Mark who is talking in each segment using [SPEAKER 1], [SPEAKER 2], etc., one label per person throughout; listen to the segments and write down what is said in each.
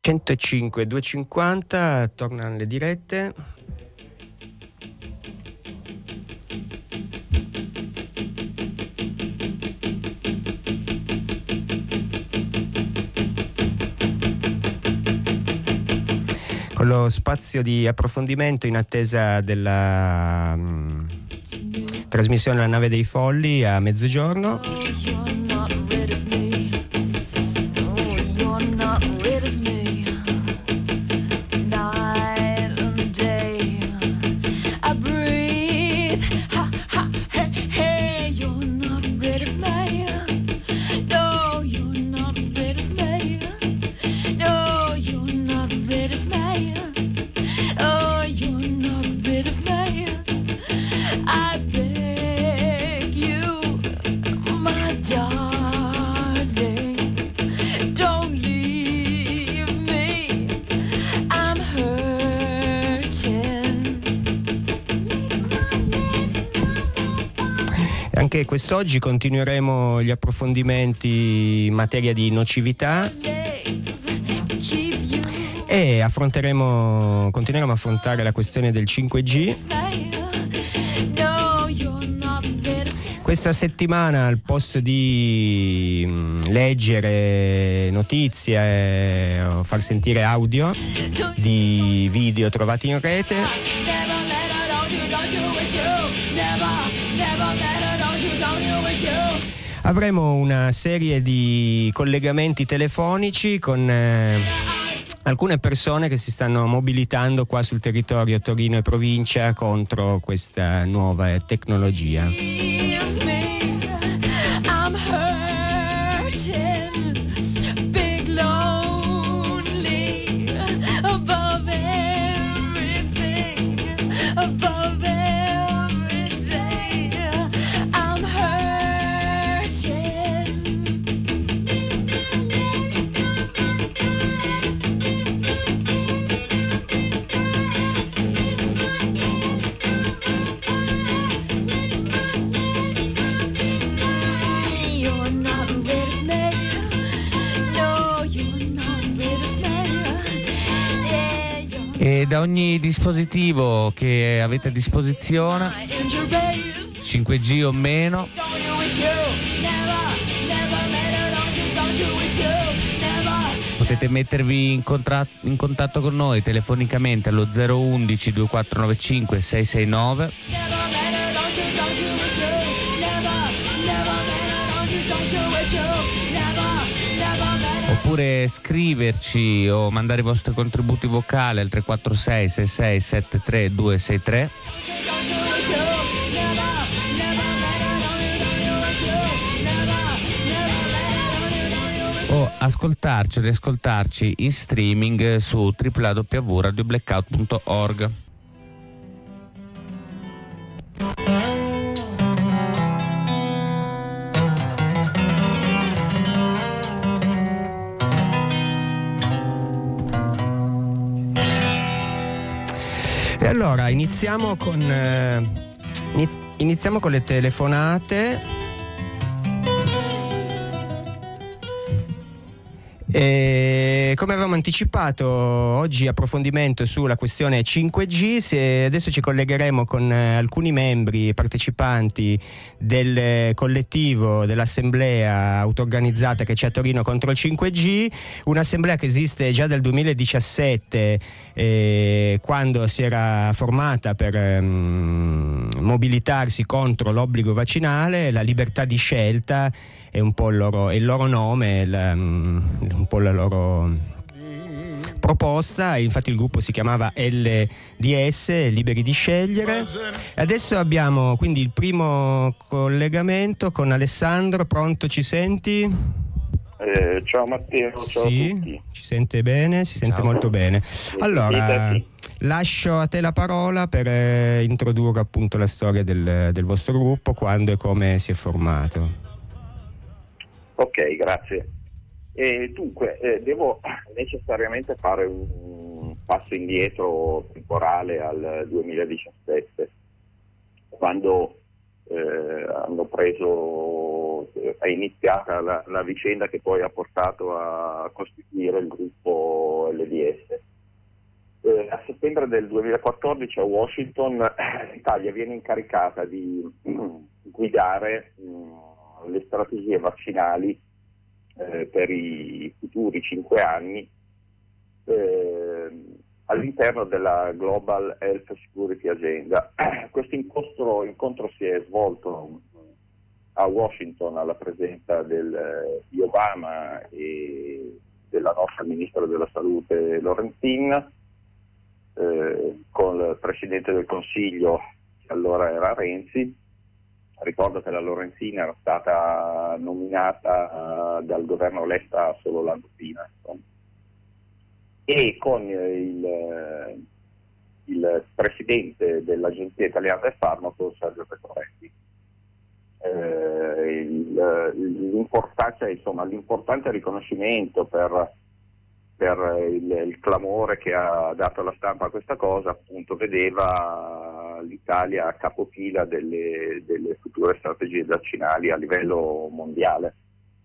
[SPEAKER 1] 105 250, tornano le dirette. Con lo spazio di approfondimento in attesa della trasmissione La nave dei folli a mezzogiorno. Anche quest'oggi continueremo gli approfondimenti in materia di nocività e continueremo a affrontare la questione del 5G. Questa settimana, al posto di leggere notizie o far sentire audio di video trovati in rete, avremo una serie di collegamenti telefonici con alcune persone che si stanno mobilitando qua sul territorio Torino e provincia contro questa nuova tecnologia.
[SPEAKER 2] E da ogni dispositivo che avete a disposizione, 5G o meno, potete mettervi in contatto con noi telefonicamente allo 011 2495 669 oppure scriverci o mandare i vostri contributi vocali al 346 66 73 263 o ascoltarci o riascoltarci in streaming su www.radioblackout.org.
[SPEAKER 1] E allora iniziamo con le telefonate. Come avevamo anticipato, oggi approfondimento sulla questione 5G. Adesso ci collegheremo con alcuni membri partecipanti del collettivo dell'assemblea auto-organizzata che c'è a Torino contro il 5G, un'assemblea che esiste già dal 2017, quando si era formata per mobilitarsi contro l'obbligo vaccinale. La libertà di scelta è un po' il loro nome, un po' la loro proposta. Infatti il gruppo si chiamava LDS, Liberi di Scegliere. Adesso abbiamo quindi il primo collegamento con Alessandro. Pronto, ci senti?
[SPEAKER 3] Ciao Matteo, ciao a tutti.
[SPEAKER 1] Ci sente bene, si sente molto bene. Allora, lascio a te la parola per introdurre appunto la storia del vostro gruppo, quando e come si è formato.
[SPEAKER 3] Ok, grazie. Dunque, devo necessariamente fare un passo indietro temporale al 2017, quando è iniziata la vicenda che poi ha portato a costituire il gruppo dicembre del 2014 a Washington l'Italia viene incaricata di guidare le strategie vaccinali per i futuri 5 anni all'interno della Global Health Security Agenda. Questo incontro si è svolto a Washington alla presenza di Obama e della nostra Ministra della Salute Lorenzin, con il Presidente del Consiglio che allora era Renzi. Ricordo che la Lorenzin era stata nominata dal governo Letta solo l'anno prima, insomma. E con il Presidente dell'Agenzia Italiana del Farmaco, Sergio Pecoretti. L'importante riconoscimento per il clamore che ha dato la stampa a questa cosa, appunto, vedeva l'Italia a capofila delle future strategie vaccinali a livello mondiale.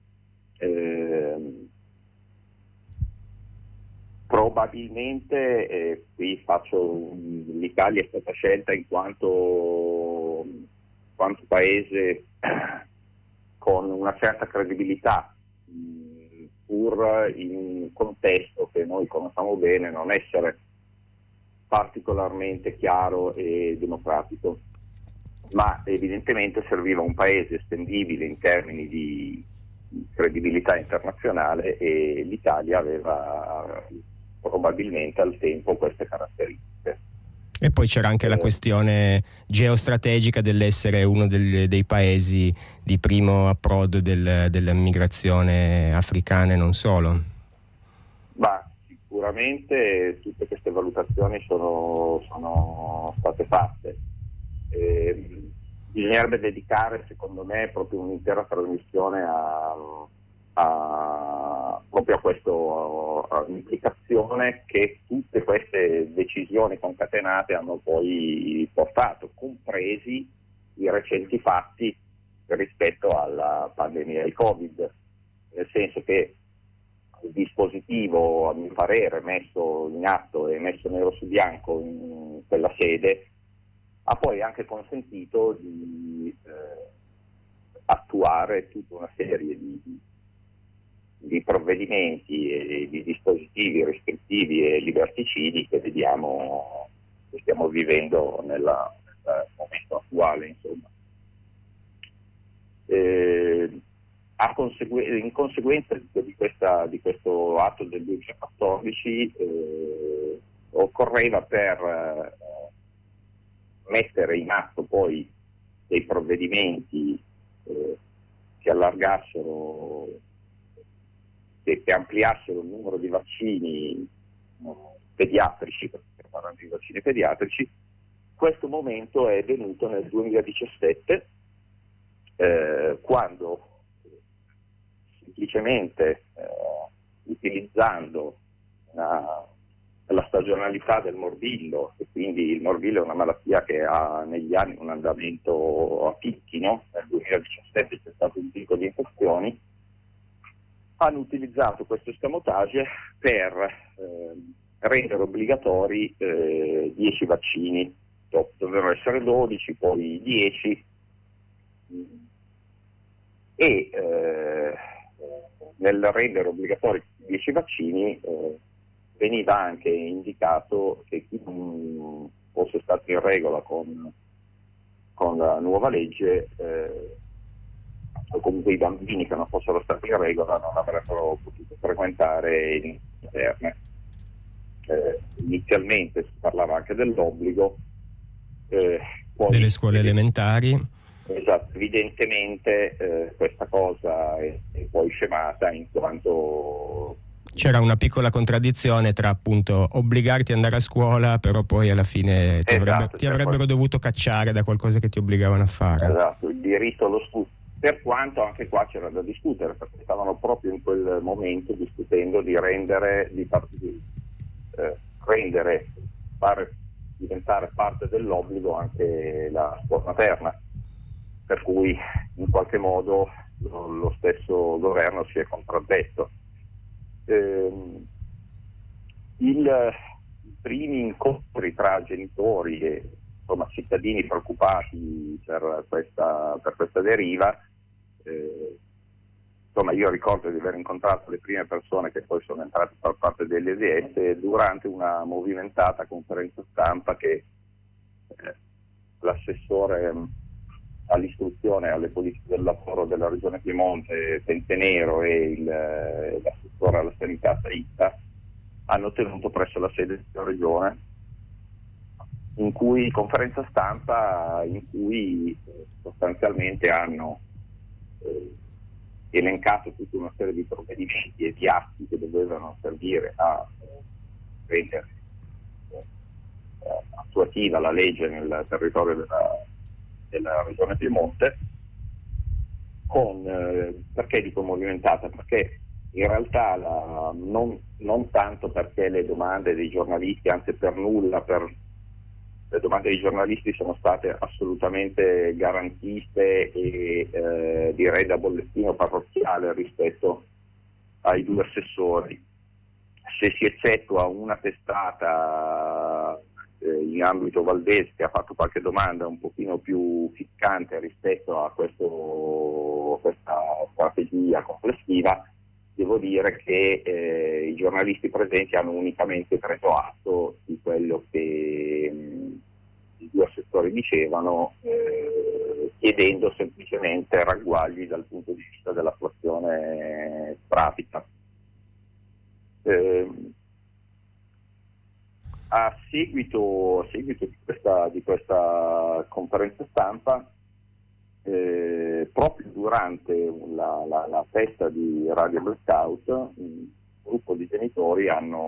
[SPEAKER 3] Probabilmente qui l'Italia è stata scelta in quanto paese con una certa credibilità, pur in un contesto che noi conosciamo bene non essere particolarmente chiaro e democratico, ma evidentemente serviva un paese estendibile in termini di credibilità internazionale, e l'Italia aveva probabilmente al tempo queste caratteristiche.
[SPEAKER 1] E poi c'era anche la questione geostrategica dell'essere uno dei paesi di primo approdo della migrazione africana e non solo.
[SPEAKER 3] Ma sicuramente tutte queste valutazioni sono state fatte. Bisognerebbe dedicare, secondo me, proprio un'intera trasmissione proprio a questo, all'implicazione che tutte queste decisioni concatenate hanno poi portato, compresi i recenti fatti rispetto alla pandemia del Covid, nel senso che il dispositivo, a mio parere, messo in atto e messo nero su bianco in quella sede ha poi anche consentito di attuare tutta una serie di provvedimenti e di dispositivi restrittivi e liberticidi che stiamo vivendo nel momento attuale, insomma. In conseguenza di questo atto del 2014 occorreva, per mettere in atto poi dei provvedimenti che allargassero, che ampliassero il numero di vaccini pediatrici, perché parlando di vaccini pediatrici. Questo momento è venuto nel 2017, quando semplicemente utilizzando la stagionalità del morbillo, e quindi il morbillo è una malattia che ha negli anni un andamento a picchi, no? Nel 2017 c'è stato un picco di infezioni, hanno utilizzato questo escamotage per rendere obbligatori 10 vaccini, dovevano essere 12, poi 10, e nel rendere obbligatori 10 vaccini veniva anche indicato che chi non fosse stato in regola con la nuova legge, o comunque i bambini che non fossero stati in regola, non avrebbero potuto frequentare le interne. Inizialmente si parlava anche dell'obbligo, poi
[SPEAKER 1] delle scuole elementari.
[SPEAKER 3] Esatto, evidentemente questa cosa è poi scemata, in quanto
[SPEAKER 1] c'era una piccola contraddizione tra, appunto, obbligarti ad andare a scuola, però poi alla fine ti avrebbero dovuto cacciare da qualcosa che ti obbligavano a fare.
[SPEAKER 3] Esatto, il diritto allo studio. Per quanto anche qua c'era da discutere, perché stavano proprio in quel momento discutendo di fare diventare parte dell'obbligo anche la scuola materna, per cui in qualche modo lo stesso governo si è contraddetto. i primi incontri tra genitori e insomma cittadini preoccupati per questa deriva. Insomma, io ricordo di aver incontrato le prime persone che poi sono entrate a far parte dell'EDS durante una movimentata conferenza stampa che l'assessore all'istruzione e alle politiche del lavoro della Regione Piemonte, Tentenero, e l'assessore alla sanità, Saitta, hanno tenuto presso la sede della Regione, in cui conferenza stampa in cui sostanzialmente hanno elencato tutta una serie di provvedimenti e di atti che dovevano servire a rendere attuativa la legge nel territorio della Regione Piemonte. Perché dico movimentata? Perché in realtà non tanto perché le domande dei giornalisti, anzi per nulla, le domande dei giornalisti sono state assolutamente garantiste e direi da bollettino parrocchiale rispetto ai due assessori. Se si eccettua una testata in ambito valdese che ha fatto qualche domanda un pochino più ficcante rispetto a questa strategia complessiva, devo dire che i giornalisti presenti hanno unicamente preso atto di quello che i due assessori dicevano, chiedendo semplicemente ragguagli dal punto di vista dell'attuazione pratica. A seguito di questa conferenza stampa, proprio durante la festa di Radio Blackout, un gruppo di genitori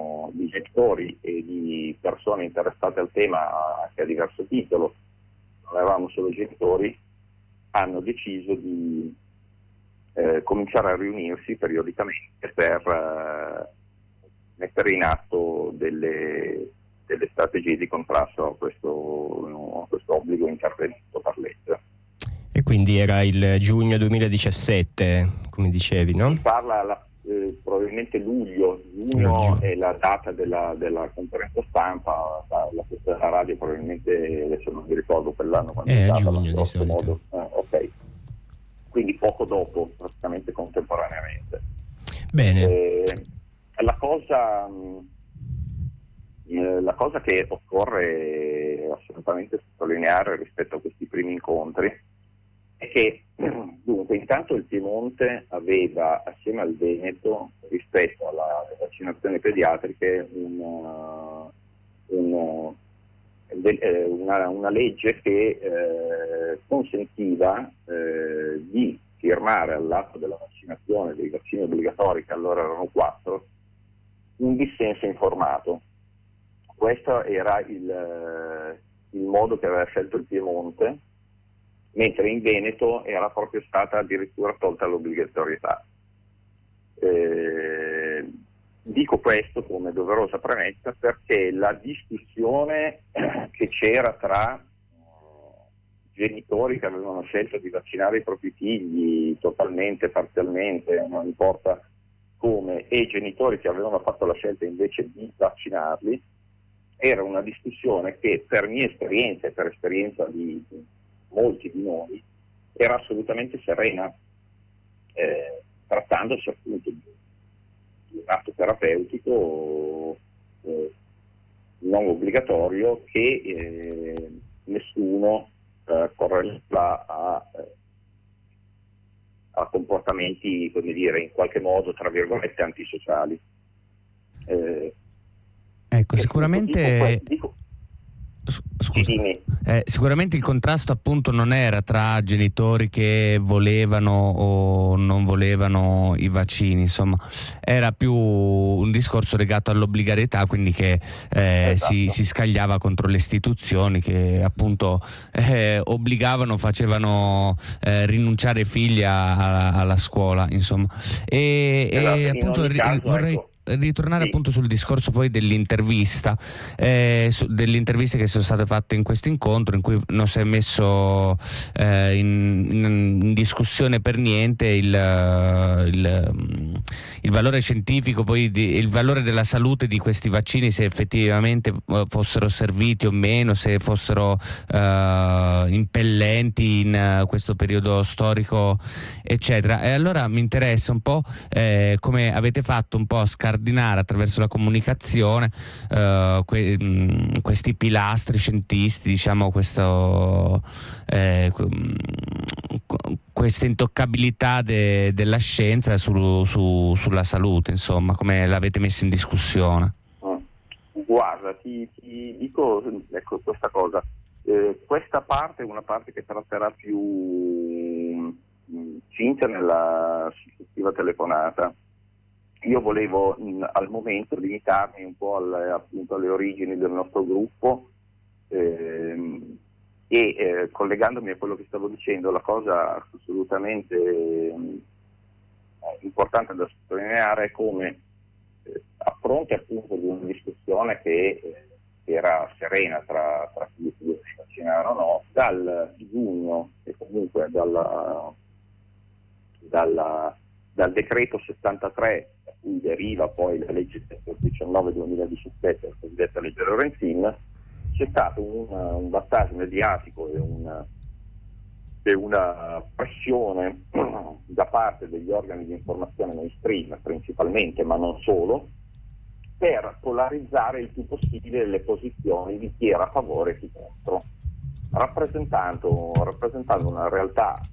[SPEAKER 3] e di persone interessate al tema che ha diverso titolo, non eravamo solo genitori, hanno deciso di cominciare a riunirsi periodicamente per mettere in atto delle strategie di contrasto a questo obbligo intervenuto per legge.
[SPEAKER 1] E quindi era il giugno 2017, come dicevi, no?
[SPEAKER 3] Si parla probabilmente luglio è la data della conferenza stampa, la festa della radio probabilmente, adesso non mi ricordo quell'anno quando è stata,
[SPEAKER 1] giugno di solito.
[SPEAKER 3] Modo. Ok, quindi poco dopo, praticamente contemporaneamente.
[SPEAKER 1] Bene.
[SPEAKER 3] La cosa che occorre assolutamente sottolineare rispetto a questi primi incontri è che dunque intanto il Piemonte aveva, assieme al Veneto, rispetto alle vaccinazioni pediatriche una legge che consentiva di firmare all'atto della vaccinazione dei vaccini obbligatori, che allora erano 4, un dissenso informato. Questo era il modo che aveva scelto il Piemonte, mentre in Veneto era proprio stata addirittura tolta l'obbligatorietà. Dico questo come doverosa premessa perché la discussione che c'era tra genitori che avevano scelto di vaccinare i propri figli totalmente, parzialmente, non importa come, e genitori che avevano fatto la scelta invece di vaccinarli, era una discussione che per mia esperienza e per esperienza di molti di noi era assolutamente serena, trattandosi appunto di un atto terapeutico non obbligatorio che nessuno correlava a comportamenti, come dire, in qualche modo tra virgolette antisociali.
[SPEAKER 2] Ecco, sicuramente
[SPEAKER 3] Scusa.
[SPEAKER 2] Sicuramente il contrasto appunto non era tra genitori che volevano o non volevano i vaccini, insomma era più un discorso legato all'obbligatorietà, quindi che
[SPEAKER 3] esatto.
[SPEAKER 2] si scagliava contro le istituzioni che appunto obbligavano, facevano rinunciare i figli alla scuola, insomma.
[SPEAKER 3] Esatto,
[SPEAKER 2] appunto
[SPEAKER 3] in ogni caso,
[SPEAKER 2] vorrei...
[SPEAKER 3] ecco,
[SPEAKER 2] ritornare
[SPEAKER 3] Sì.
[SPEAKER 2] appunto sul discorso poi dell'intervista, delle interviste che sono state fatte in questo incontro, in cui non si è messo in discussione per niente il valore scientifico, poi il valore della salute di questi vaccini, se effettivamente fossero serviti o meno, se fossero impellenti in questo periodo storico, eccetera. E allora mi interessa un po' come avete fatto un po' a scardinare attraverso la comunicazione questi pilastri scientisti, diciamo, questa intoccabilità della scienza sulla salute, insomma, come l'avete messa in discussione?
[SPEAKER 3] Guarda, ti dico, ecco, questa cosa. Questa parte è una parte che tratterà più Cinzia nella successiva telefonata. Io volevo al momento limitarmi un po' appunto alle origini del nostro gruppo e collegandomi a quello che stavo dicendo, la cosa assolutamente importante da sottolineare è come a fronte appunto di una discussione che era serena tra chi si vaccinare o no, dal giugno e comunque dal decreto 73 da cui deriva poi la legge 19/2017, la cosiddetta legge Lorenzin, c'è stato un vantaggio mediatico e una pressione da parte degli organi di informazione mainstream principalmente, ma non solo, per polarizzare il più possibile le posizioni di chi era a favore e chi contro, rappresentando una realtà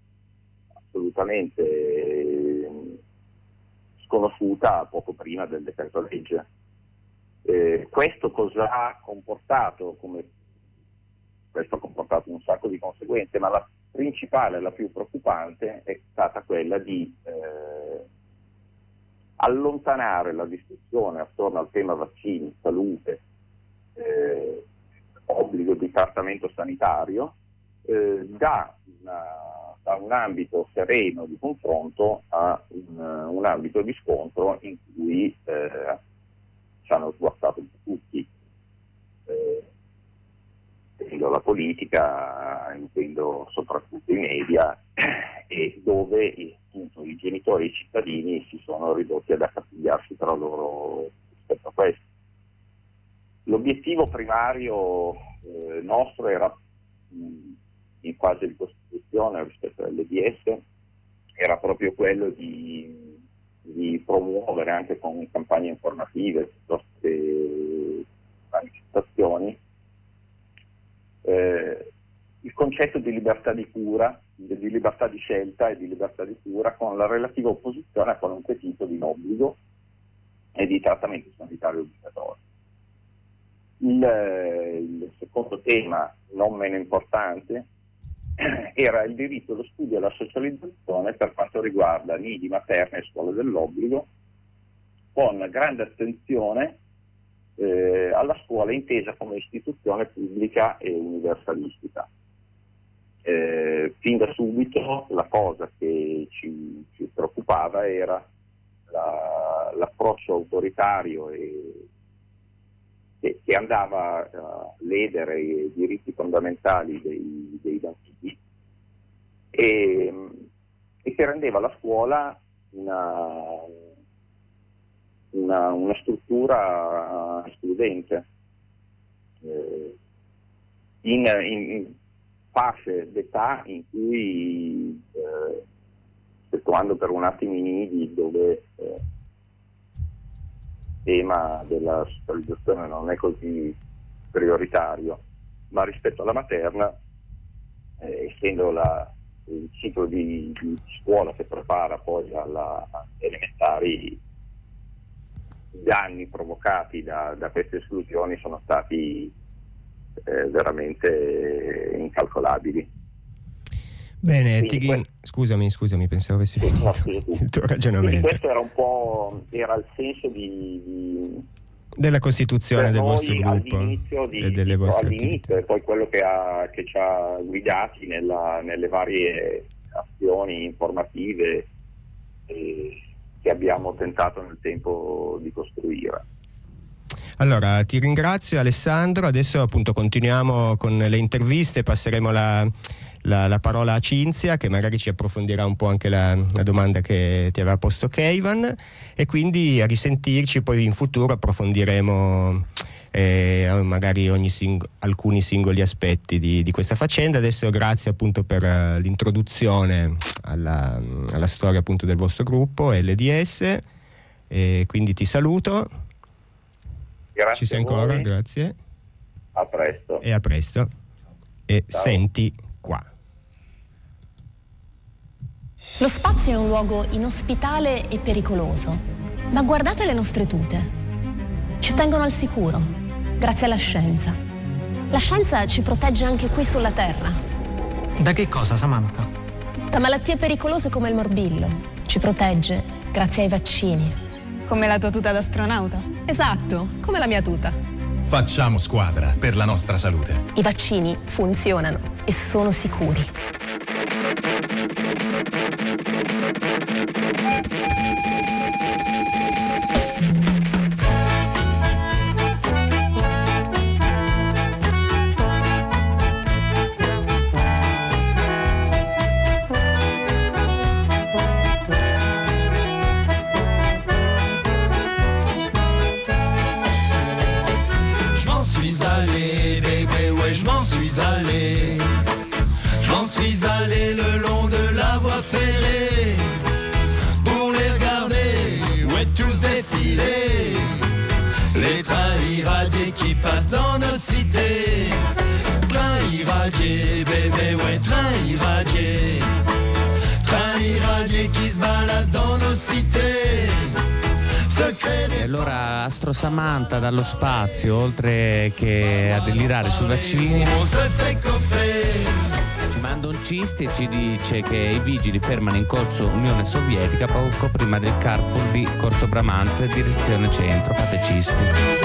[SPEAKER 3] assolutamente sconosciuta poco prima del decreto legge. Questo cosa ha comportato? Questo ha comportato un sacco di conseguenze, ma la principale, la più preoccupante, è stata quella di allontanare la discussione attorno al tema vaccini, salute, obbligo di trattamento sanitario, da un ambito sereno di confronto a un ambito di scontro in cui ci hanno sguazzato tutti, intendo la politica, intendo soprattutto i media, e dove appunto i genitori e i cittadini si sono ridotti ad accapigliarsi tra loro rispetto a questo. L'obiettivo primario nostro era, in fase di costituzione rispetto all'EDS, era proprio quello di promuovere anche con campagne informative piuttosto che manifestazioni il concetto di libertà di cura, di libertà di scelta e di libertà di cura, con la relativa opposizione a qualunque tipo di obbligo e di trattamento sanitario obbligatorio. Il secondo tema, non meno importante, era il diritto allo studio e alla socializzazione per quanto riguarda nidi, materne e scuole dell'obbligo, con grande attenzione alla scuola intesa come istituzione pubblica e universalistica. Fin da subito la cosa che ci preoccupava era l'approccio autoritario che andava a ledere i diritti fondamentali dei bambini e che rendeva la scuola una struttura escludente in fasce d'età in cui, effettuando per un attimo i nidi, dove il tema della socializzazione non è così prioritario, ma rispetto alla materna, essendo il ciclo di scuola che prepara poi alla elementari, i danni provocati da queste esclusioni sono stati veramente incalcolabili.
[SPEAKER 1] Bene, scusami, pensavo avessi finito il tuo ragionamento.
[SPEAKER 3] Quindi questo era il senso
[SPEAKER 1] della costituzione del vostro gruppo e delle vostre attività.
[SPEAKER 3] E poi quello che ci ha guidati nelle varie azioni informative che abbiamo tentato nel tempo di costruire.
[SPEAKER 1] Allora, ti ringrazio Alessandro, adesso appunto continuiamo con le interviste, passeremo la parola a Cinzia, che magari ci approfondirà un po' anche la domanda che ti aveva posto Keivan, e quindi a risentirci, poi in futuro approfondiremo magari alcuni singoli aspetti di questa faccenda. Adesso grazie appunto per l'introduzione alla storia appunto del vostro gruppo LDS, e quindi ti saluto.
[SPEAKER 3] Grazie.
[SPEAKER 1] Ci sei ancora? Grazie.
[SPEAKER 3] A presto.
[SPEAKER 1] E a presto. E ciao. Senti qua.
[SPEAKER 4] Lo spazio è un luogo inospitale e pericoloso, ma guardate le nostre tute. Ci tengono al sicuro, grazie alla scienza. La scienza ci protegge anche qui sulla Terra.
[SPEAKER 5] Da che cosa, Samantha?
[SPEAKER 4] Da malattie pericolose come il morbillo. Ci protegge grazie ai vaccini.
[SPEAKER 6] Come la tua tuta d'astronauta?
[SPEAKER 4] Esatto, come la mia tuta.
[SPEAKER 7] Facciamo squadra per la nostra salute.
[SPEAKER 4] I vaccini funzionano e sono sicuri.
[SPEAKER 8] Je m'en suis allé le long de la voie ferrée pour les regarder, ouais, tous défiler. Les trains irradiés qui passent dans nos cités. Train irradié, bébé, ouais, train irradié. Train irradié qui se balade dans nos cités.
[SPEAKER 2] E allora Astro Samantha dallo spazio, oltre che a delirare sui vaccini, ci manda un cist e ci dice che i vigili fermano in corso Unione Sovietica poco prima del Carrefour di Corso Bramante, direzione centro. Fate cisti.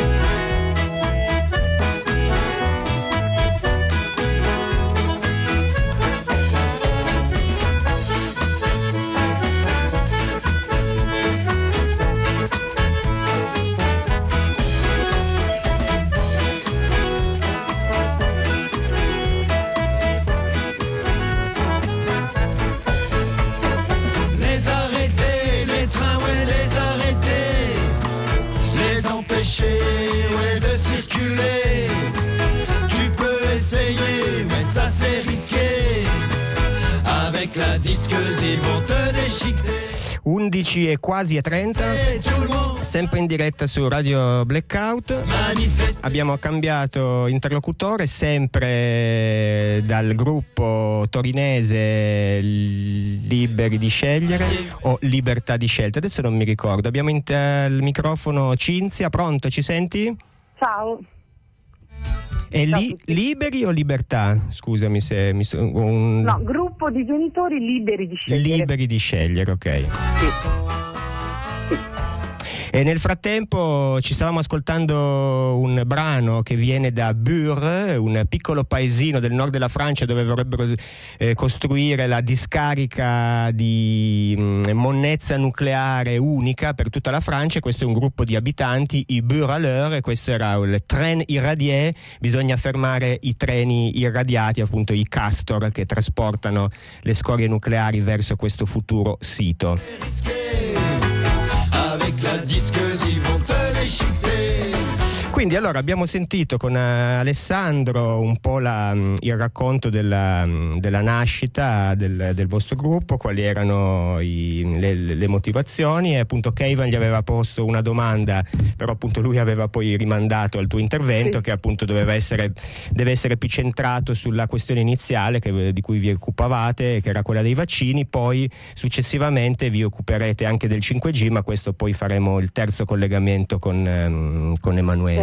[SPEAKER 8] Ouais, de circuler. Tu peux essayer, mais ça c'est risqué. Avec la disqueuse ils vont te déchiqueter.
[SPEAKER 1] 11 e quasi a 30, sempre in diretta su Radio Blackout. Abbiamo cambiato interlocutore, sempre dal gruppo torinese Liberi di Scegliere o Libertà di Scelta, adesso non mi ricordo. Abbiamo il microfono Cinzia, pronto, ci senti?
[SPEAKER 9] Ciao.
[SPEAKER 1] È Liberi o Libertà? Scusami se mi
[SPEAKER 9] No, gruppo di genitori liberi di scegliere.
[SPEAKER 1] Liberi di scegliere, ok.
[SPEAKER 9] Sì.
[SPEAKER 1] E nel frattempo ci stavamo ascoltando un brano che viene da Bure, un piccolo paesino del nord della Francia dove vorrebbero costruire la discarica di monnezza nucleare unica per tutta la Francia. Questo è un gruppo di abitanti, i Buraleurs, e questo era il Train Irradié. Bisogna fermare i treni irradiati, appunto i castor che trasportano le scorie nucleari verso questo futuro sito. Quindi allora abbiamo sentito con Alessandro un po' il racconto della nascita del vostro gruppo, quali erano le motivazioni, e appunto Keivan gli aveva posto una domanda, però appunto lui aveva poi rimandato al tuo intervento, che appunto deve essere più centrato sulla questione iniziale di cui vi occupavate, che era quella dei vaccini. Poi successivamente vi occuperete anche del 5G, ma questo poi faremo il terzo collegamento con Emanuele.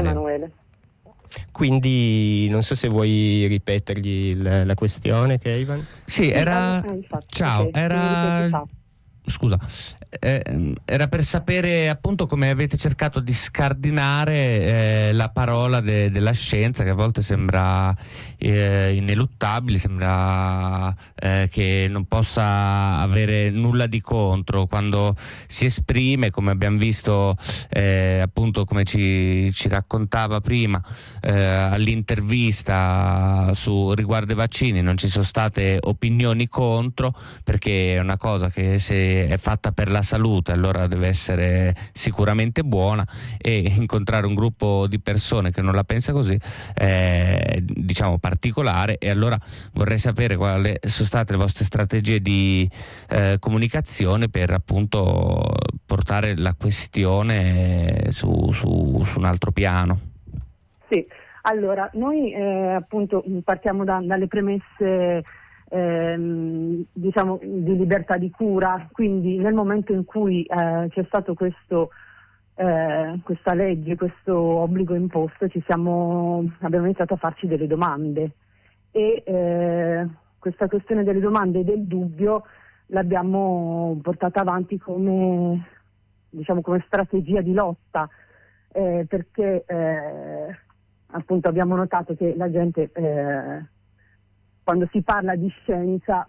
[SPEAKER 1] Quindi non so se vuoi ripetergli la questione, Keivan.
[SPEAKER 2] Sì, era... Ciao, era... Scusa, era per sapere appunto come avete cercato di scardinare la parola della scienza, che a volte sembra ineluttabile, sembra che non possa avere nulla di contro quando si esprime, come abbiamo visto appunto, come ci raccontava prima all'intervista riguardo i vaccini. Non ci sono state opinioni contro, perché è una cosa che se è fatta per la salute allora deve essere sicuramente buona, e incontrare un gruppo di persone che non la pensa così è, diciamo, particolare. E allora vorrei sapere quali sono state le vostre strategie di comunicazione per appunto portare la questione su un altro piano.
[SPEAKER 9] Sì, allora noi appunto partiamo dalle premesse diciamo di libertà di cura, quindi nel momento in cui c'è stato questa legge, questo obbligo imposto, abbiamo iniziato a farci delle domande, e questa questione delle domande e del dubbio l'abbiamo portata avanti come strategia di lotta, perché appunto abbiamo notato che la gente quando si parla di scienza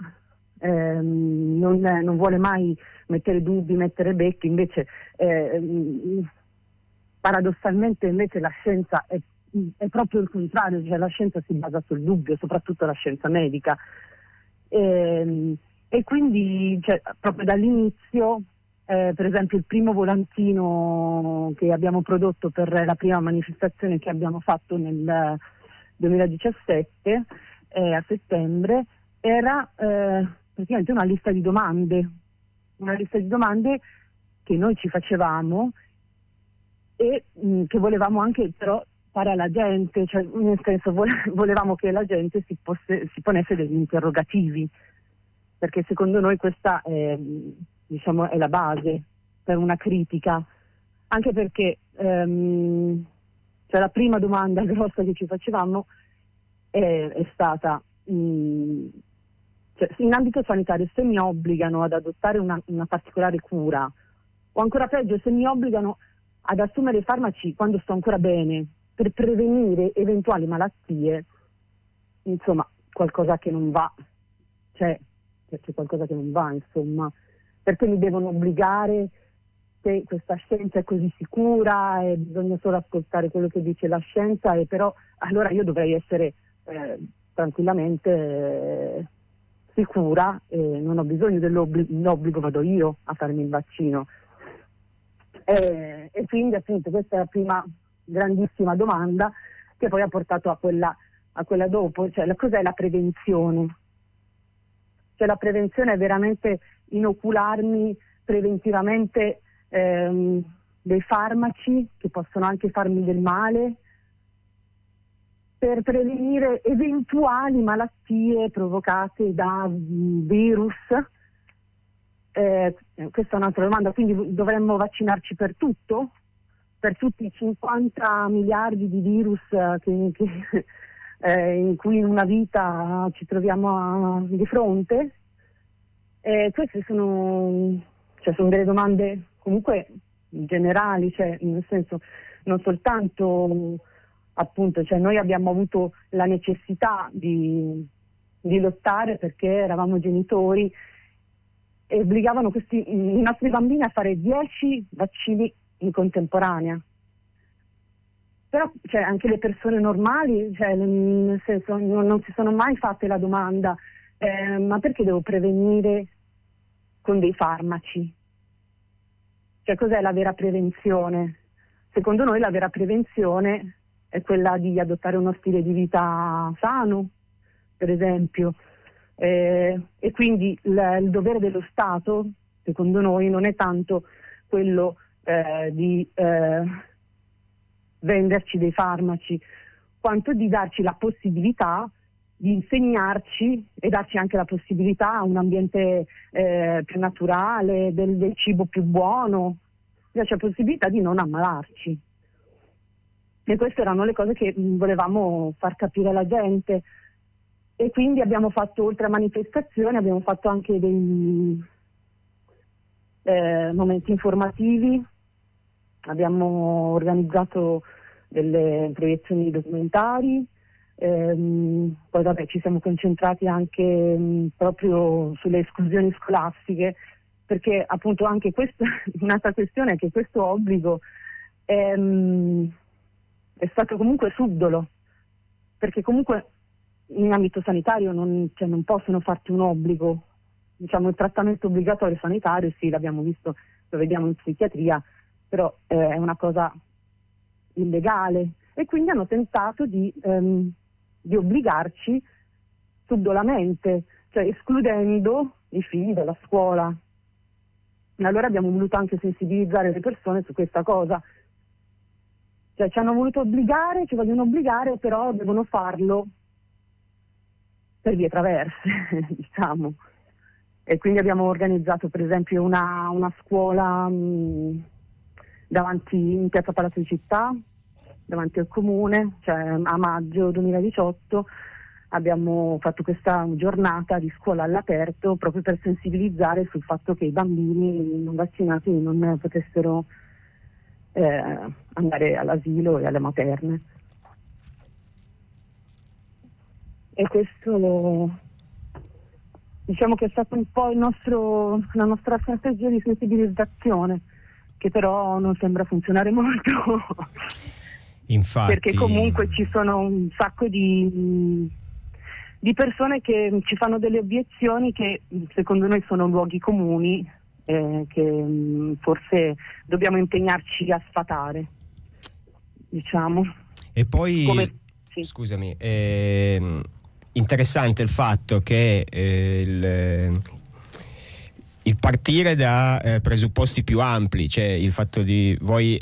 [SPEAKER 9] non vuole mai mettere dubbi, mettere becchi. Invece paradossalmente invece la scienza è proprio il contrario, cioè la scienza si basa sul dubbio, soprattutto la scienza medica, e quindi proprio dall'inizio per esempio il primo volantino che abbiamo prodotto per la prima manifestazione che abbiamo fatto nel 2017 a settembre era praticamente una lista di domande che noi ci facevamo e che volevamo anche però fare alla gente, cioè nel senso volevamo che la gente si ponesse degli interrogativi, perché secondo noi questa è la base per una critica, anche perché la prima domanda grossa che ci facevamo è stata in ambito sanitario, se mi obbligano ad adottare una particolare cura, o ancora peggio, se mi obbligano ad assumere i farmaci quando sto ancora bene per prevenire eventuali malattie, insomma qualcosa che non va, c'è qualcosa che non va, insomma, perché mi devono obbligare, se questa scienza è così sicura e bisogna solo ascoltare quello che dice la scienza, e però allora io dovrei essere tranquillamente sicura e non ho bisogno dell'obbligo, vado io a farmi il vaccino. E quindi appunto questa è la prima grandissima domanda, che poi ha portato a quella dopo, cioè cos'è la prevenzione? Cioè la prevenzione è veramente inocularmi preventivamente dei farmaci che possono anche farmi del male, per prevenire eventuali malattie provocate da virus. Questa è un'altra domanda, quindi dovremmo vaccinarci per tutto? Per tutti i 50 miliardi di virus in cui in una vita ci troviamo di fronte? Queste sono delle domande comunque generali, cioè nel senso non soltanto appunto, noi abbiamo avuto la necessità di lottare perché eravamo genitori e obbligavano i nostri bambini a fare 10 vaccini in contemporanea. Però anche le persone normali, nel senso non si sono mai fatte la domanda ma perché devo prevenire con dei farmaci? Cos'è la vera prevenzione? Secondo noi la vera prevenzione è quella di adottare uno stile di vita sano, per esempio, e quindi il dovere dello Stato, secondo noi, non è tanto quello di venderci dei farmaci, quanto di darci la possibilità di insegnarci e darci anche la possibilità a un ambiente più naturale, del cibo più buono, darci la possibilità di non ammalarci. E queste erano le cose che volevamo far capire alla gente, e quindi abbiamo fatto, oltre a manifestazioni, abbiamo fatto anche momenti informativi, abbiamo organizzato delle proiezioni di documentari, poi vabbè, ci siamo concentrati anche proprio sulle esclusioni scolastiche, perché appunto anche questa un'altra questione è che questo obbligo è stato comunque subdolo, perché comunque in ambito sanitario non possono farti un obbligo, diciamo il trattamento obbligatorio sanitario, sì, l'abbiamo visto, lo vediamo in psichiatria, però è una cosa illegale, e quindi hanno tentato di obbligarci subdolamente, cioè escludendo i figli dalla scuola. E allora abbiamo voluto anche sensibilizzare le persone su questa cosa, cioè ci hanno voluto obbligare, ci vogliono obbligare, però devono farlo per vie traverse, diciamo. E quindi abbiamo organizzato per esempio una scuola davanti in piazza Palazzo di Città, davanti al comune, cioè a maggio 2018 abbiamo fatto questa giornata di scuola all'aperto proprio per sensibilizzare sul fatto che i bambini non vaccinati non potessero andare all'asilo e alle materne. E questo diciamo che è stato un po' la nostra strategia di sensibilizzazione, che però non sembra funzionare molto.
[SPEAKER 1] Infatti,
[SPEAKER 9] perché comunque ci sono un sacco di persone che ci fanno delle obiezioni che secondo noi sono luoghi comuni, che forse dobbiamo impegnarci a sfatare, diciamo.
[SPEAKER 1] E poi
[SPEAKER 9] sì.
[SPEAKER 1] Scusami, interessante il fatto che il partire da presupposti più ampli, cioè il fatto di voi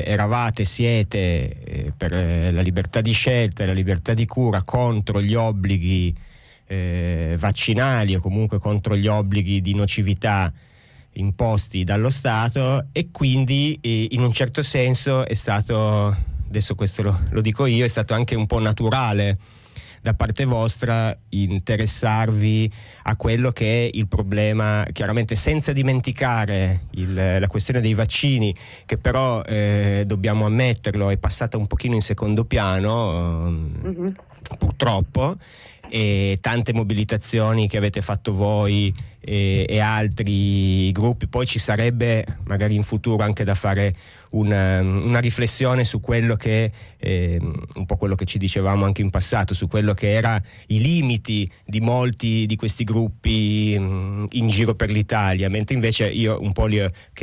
[SPEAKER 1] siete per la libertà di scelta e la libertà di cura contro gli obblighi vaccinali o comunque contro gli obblighi di nocività imposti dallo Stato, e quindi in un certo senso è stato, adesso questo lo dico io, è stato anche un po' naturale da parte vostra interessarvi a quello che è il problema, chiaramente senza dimenticare la questione dei vaccini, che però dobbiamo ammetterlo è passata un pochino in secondo piano, purtroppo, e tante mobilitazioni che avete fatto voi e altri gruppi. Poi ci sarebbe magari in futuro anche da fare una riflessione su quello che un po' quello che ci dicevamo anche in passato, su quello che era i limiti di molti di questi gruppi in giro per l'Italia, mentre invece io un po' li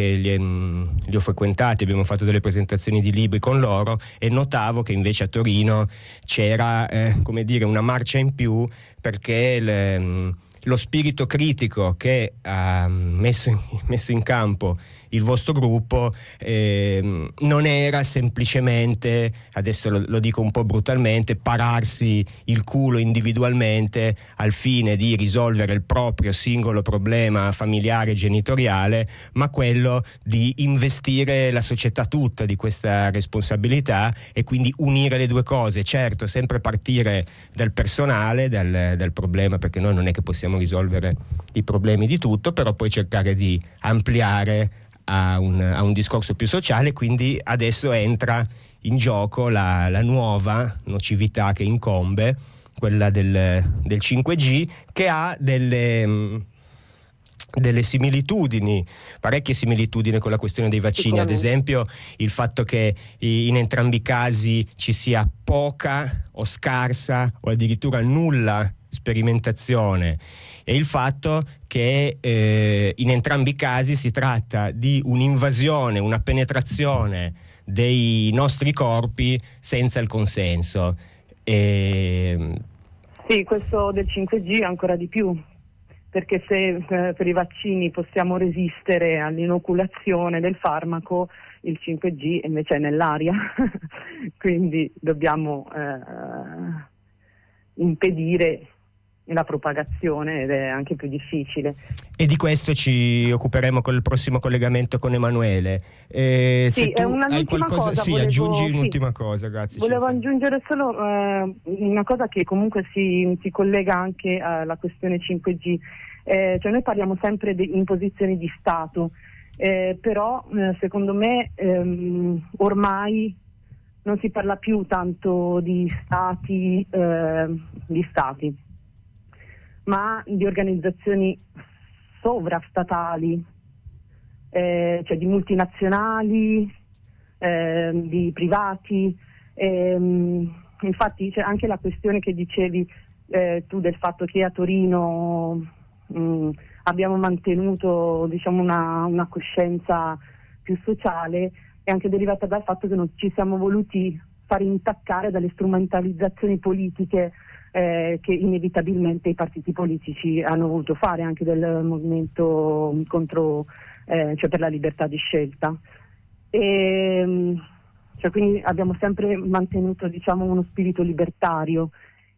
[SPEAKER 1] ho frequentati, abbiamo fatto delle presentazioni di libri con loro e notavo che invece a Torino c'era come dire una marcia in più, perché lo spirito critico che ha messo in campo il vostro gruppo non era semplicemente, adesso lo dico un po' brutalmente, pararsi il culo individualmente al fine di risolvere il proprio singolo problema familiare e genitoriale, ma quello di investire la società tutta di questa responsabilità e quindi unire le due cose. Certo, sempre partire dal personale, dal problema, perché noi non è che possiamo risolvere i problemi di tutto, però poi cercare di ampliare a un discorso più sociale. Quindi adesso entra in gioco la nuova nocività che incombe, quella del 5G, che ha delle similitudini, parecchie similitudini con la questione dei vaccini, ad esempio il fatto che in entrambi i casi ci sia poca o scarsa o addirittura nulla sperimentazione, e il fatto che in entrambi i casi si tratta di un'invasione, una penetrazione dei nostri corpi senza il consenso.
[SPEAKER 9] Sì, questo del 5G ancora di più, perché se per i vaccini possiamo resistere all'inoculazione del farmaco, il 5G invece è nell'aria, quindi dobbiamo impedire la propagazione, ed è anche più difficile.
[SPEAKER 1] E di questo ci occuperemo con il prossimo collegamento con Emanuele. Se tu hai qualcosa, aggiungi un'ultima cosa, grazie.
[SPEAKER 9] Volevo aggiungere solo una cosa che comunque si collega anche alla questione 5G. Cioè noi parliamo sempre in posizioni di Stato, però secondo me ormai non si parla più tanto di stati, ma di organizzazioni sovrastatali, cioè di multinazionali, di privati. Infatti c'è anche la questione che dicevi tu del fatto che a Torino abbiamo mantenuto, diciamo, una coscienza più sociale, è anche derivata dal fatto che non ci siamo voluti far intaccare dalle strumentalizzazioni politiche che inevitabilmente i partiti politici hanno voluto fare, anche del movimento contro, cioè per la libertà di scelta. Cioè, quindi abbiamo sempre mantenuto, diciamo, uno spirito libertario.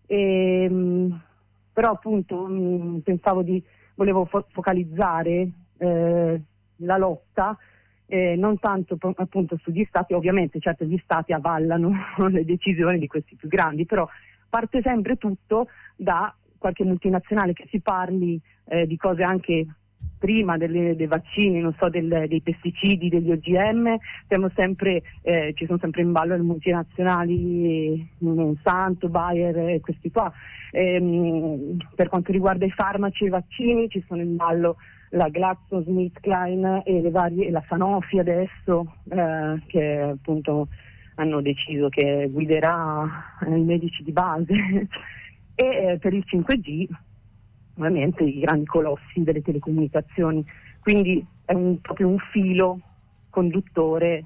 [SPEAKER 9] Però appunto volevo focalizzare la lotta non tanto appunto sugli stati. Ovviamente certo gli stati avallano le decisioni di questi più grandi, però parte sempre tutto da qualche multinazionale, che si parli di cose anche prima dei vaccini, non so, dei pesticidi, degli OGM, ci sono sempre in ballo le multinazionali, Monsanto, Bayer e questi qua. Per quanto riguarda i farmaci e i vaccini ci sono in ballo la GlaxoSmithKline e la Sanofi adesso, che appunto hanno deciso che guiderà i medici di base. E per il 5G ovviamente i grandi colossi delle telecomunicazioni, quindi è proprio un filo conduttore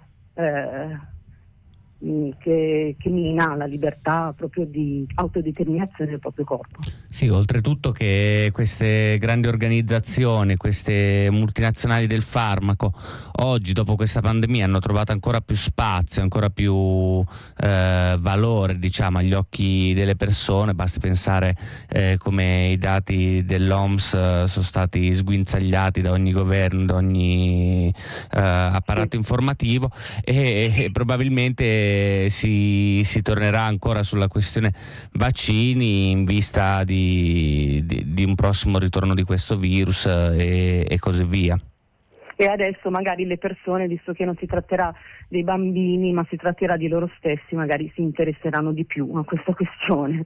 [SPEAKER 9] che mina la libertà proprio di autodeterminazione del proprio corpo.
[SPEAKER 2] Sì, oltretutto che queste grandi organizzazioni, queste multinazionali del farmaco, oggi dopo questa pandemia hanno trovato ancora più spazio, ancora più valore, diciamo, agli occhi delle persone. Basti pensare come i dati dell'OMS sono stati sguinzagliati da ogni governo, da ogni apparato informativo, e probabilmente si tornerà ancora sulla questione vaccini in vista di un prossimo ritorno di questo virus e così via.
[SPEAKER 9] E adesso magari le persone, visto che non si tratterà dei bambini ma si tratterà di loro stessi, magari si interesseranno di più a questa questione.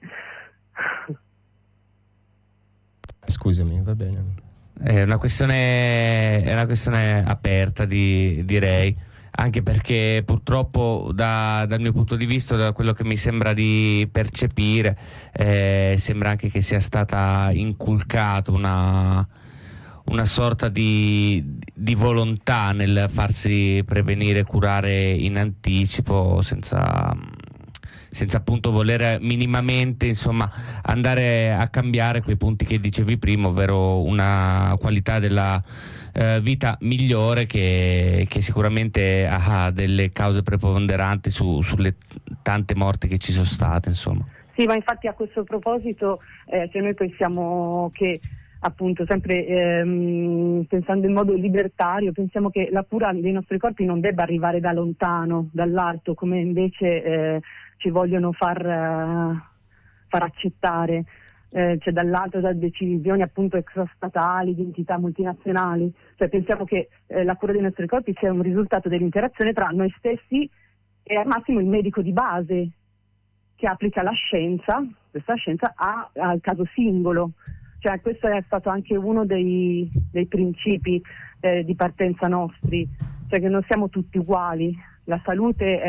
[SPEAKER 1] Scusami, va bene.
[SPEAKER 2] È una questione aperta, direi. Anche perché purtroppo dal mio punto di vista, da quello che mi sembra di percepire, sembra anche che sia stata inculcata una sorta di volontà nel farsi prevenire e curare in anticipo, senza appunto voler minimamente, insomma, andare a cambiare quei punti che dicevi prima, ovvero una qualità della vita migliore che sicuramente ha delle cause preponderanti sulle tante morti che ci sono state, insomma.
[SPEAKER 9] Sì, ma infatti a questo proposito se noi pensiamo che appunto sempre pensando in modo libertario, pensiamo che la cura dei nostri corpi non debba arrivare da lontano, dall'alto, come invece ci vogliono far accettare, cioè dall'alto, da decisioni appunto extrastatali, di entità multinazionali. Cioè pensiamo che la cura dei nostri corpi sia un risultato dell'interazione tra noi stessi e al massimo il medico di base, che applica la scienza, questa scienza al caso singolo. Cioè questo è stato anche uno dei principi di partenza nostri, cioè che non siamo tutti uguali. La salute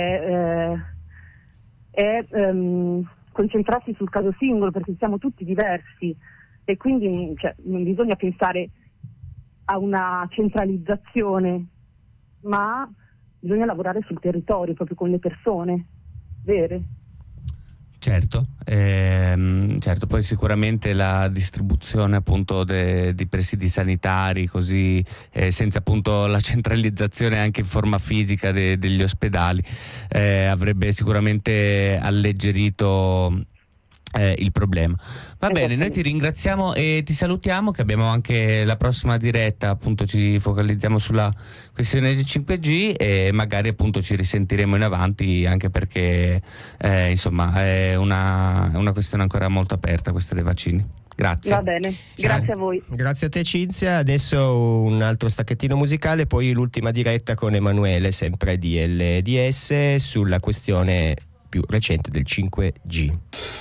[SPEAKER 9] è concentrarsi sul caso singolo, perché siamo tutti diversi, e quindi non bisogna pensare a una centralizzazione, ma bisogna lavorare sul territorio, proprio con le persone vere.
[SPEAKER 2] Certo, poi sicuramente la distribuzione appunto di presidi sanitari, così senza appunto la centralizzazione anche in forma fisica degli ospedali, avrebbe sicuramente alleggerito il problema. Va bene, noi ti ringraziamo e ti salutiamo, che abbiamo anche la prossima diretta, appunto ci focalizziamo sulla questione del 5G e magari appunto ci risentiremo in avanti, anche perché insomma è una questione ancora molto aperta, questa dei vaccini. Grazie.
[SPEAKER 9] Va bene, grazie a voi.
[SPEAKER 1] Grazie a te Cinzia, adesso un altro stacchettino musicale, poi l'ultima diretta con Emanuele, sempre di LDS, sulla questione più recente del 5G.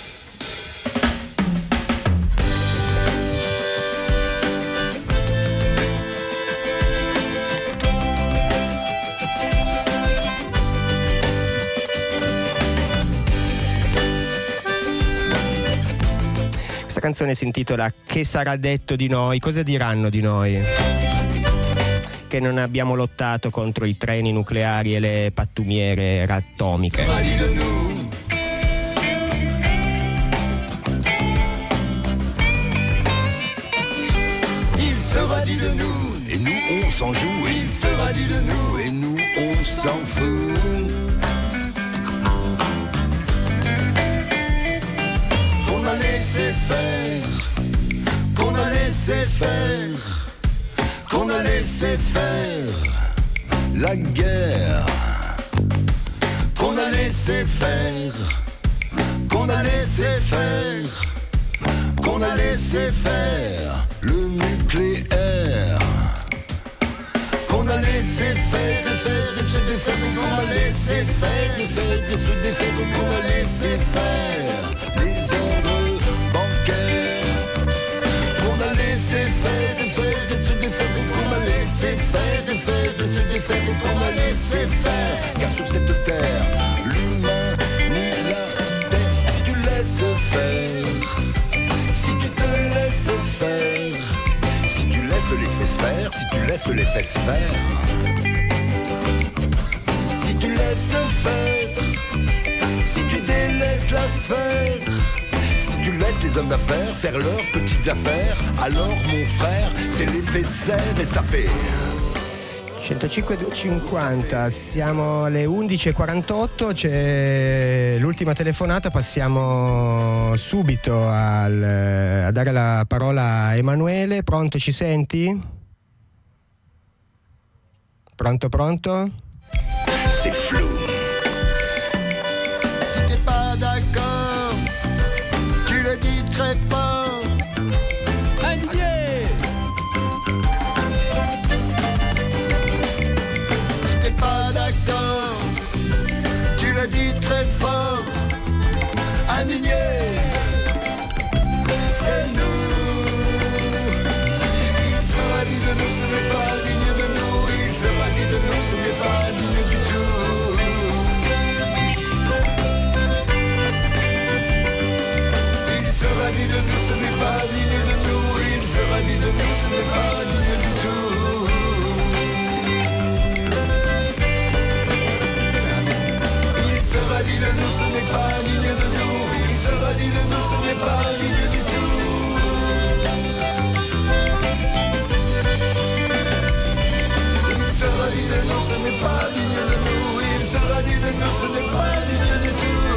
[SPEAKER 1] Questa canzone si intitola Che sarà detto di noi? Cosa diranno di noi? Che non abbiamo lottato contro i treni nucleari e le pattumiere atomiche.
[SPEAKER 8] Il sera dit de nous, et nous on s'en joue. Il sera dit de nous, et nous on s'en fout. Qu'on a laissé faire, qu'on a laissé faire, qu'on a laissé faire la guerre, qu'on a laissé faire, qu'on a laissé faire, qu'on a laissé faire le nucléaire, qu'on a laissé faire, de se défaire, qu'on a laissé faire, de se défaire, qu'on a laissé faire les ordres bancaires, qu'on a laissé faire, de se défaire, qu'on a laissé faire, de se défaire, qu'on a laissé faire, car sur cette terre, l'humain ni la terre, si tu laisses faire, si tu te laisses faire, si tu laisses les fesses faire, si tu laisses les fesses faire, si tu laisses faire, si tu délaisses la sphère, si tu laisses les hommes d'affaires faire leurs petites affaires, alors mon frère, c'est l'effet de serre et ça fait
[SPEAKER 1] 105,50, siamo alle 11:48, c'è l'ultima telefonata, passiamo subito a dare la parola a Emanuele. Pronto, ci senti? Pronto?
[SPEAKER 8] c'est flou. Si t'es pas d'accord, tu le dis très fort. Indigné. Si t'es pas d'accord, tu le dis très fort. Indigné. C'est nous. Il sera dit de nous, ce n'est pas digne de nous. Il sera dit de nous, ce n'est pas digne du tout. Il sera dit de nous, ce n'est pas digne de nous. Il sera dit de nous, ce n'est pas digne du tout. Il sera dit de nous, ce n'est pas digne de nous. Il sera dit de nous, ce n'est pas digne du tout. Il sera dit de nous, ce n'est pas digne de nous. Il sera dit de nous, ce n'est pas digne du tout.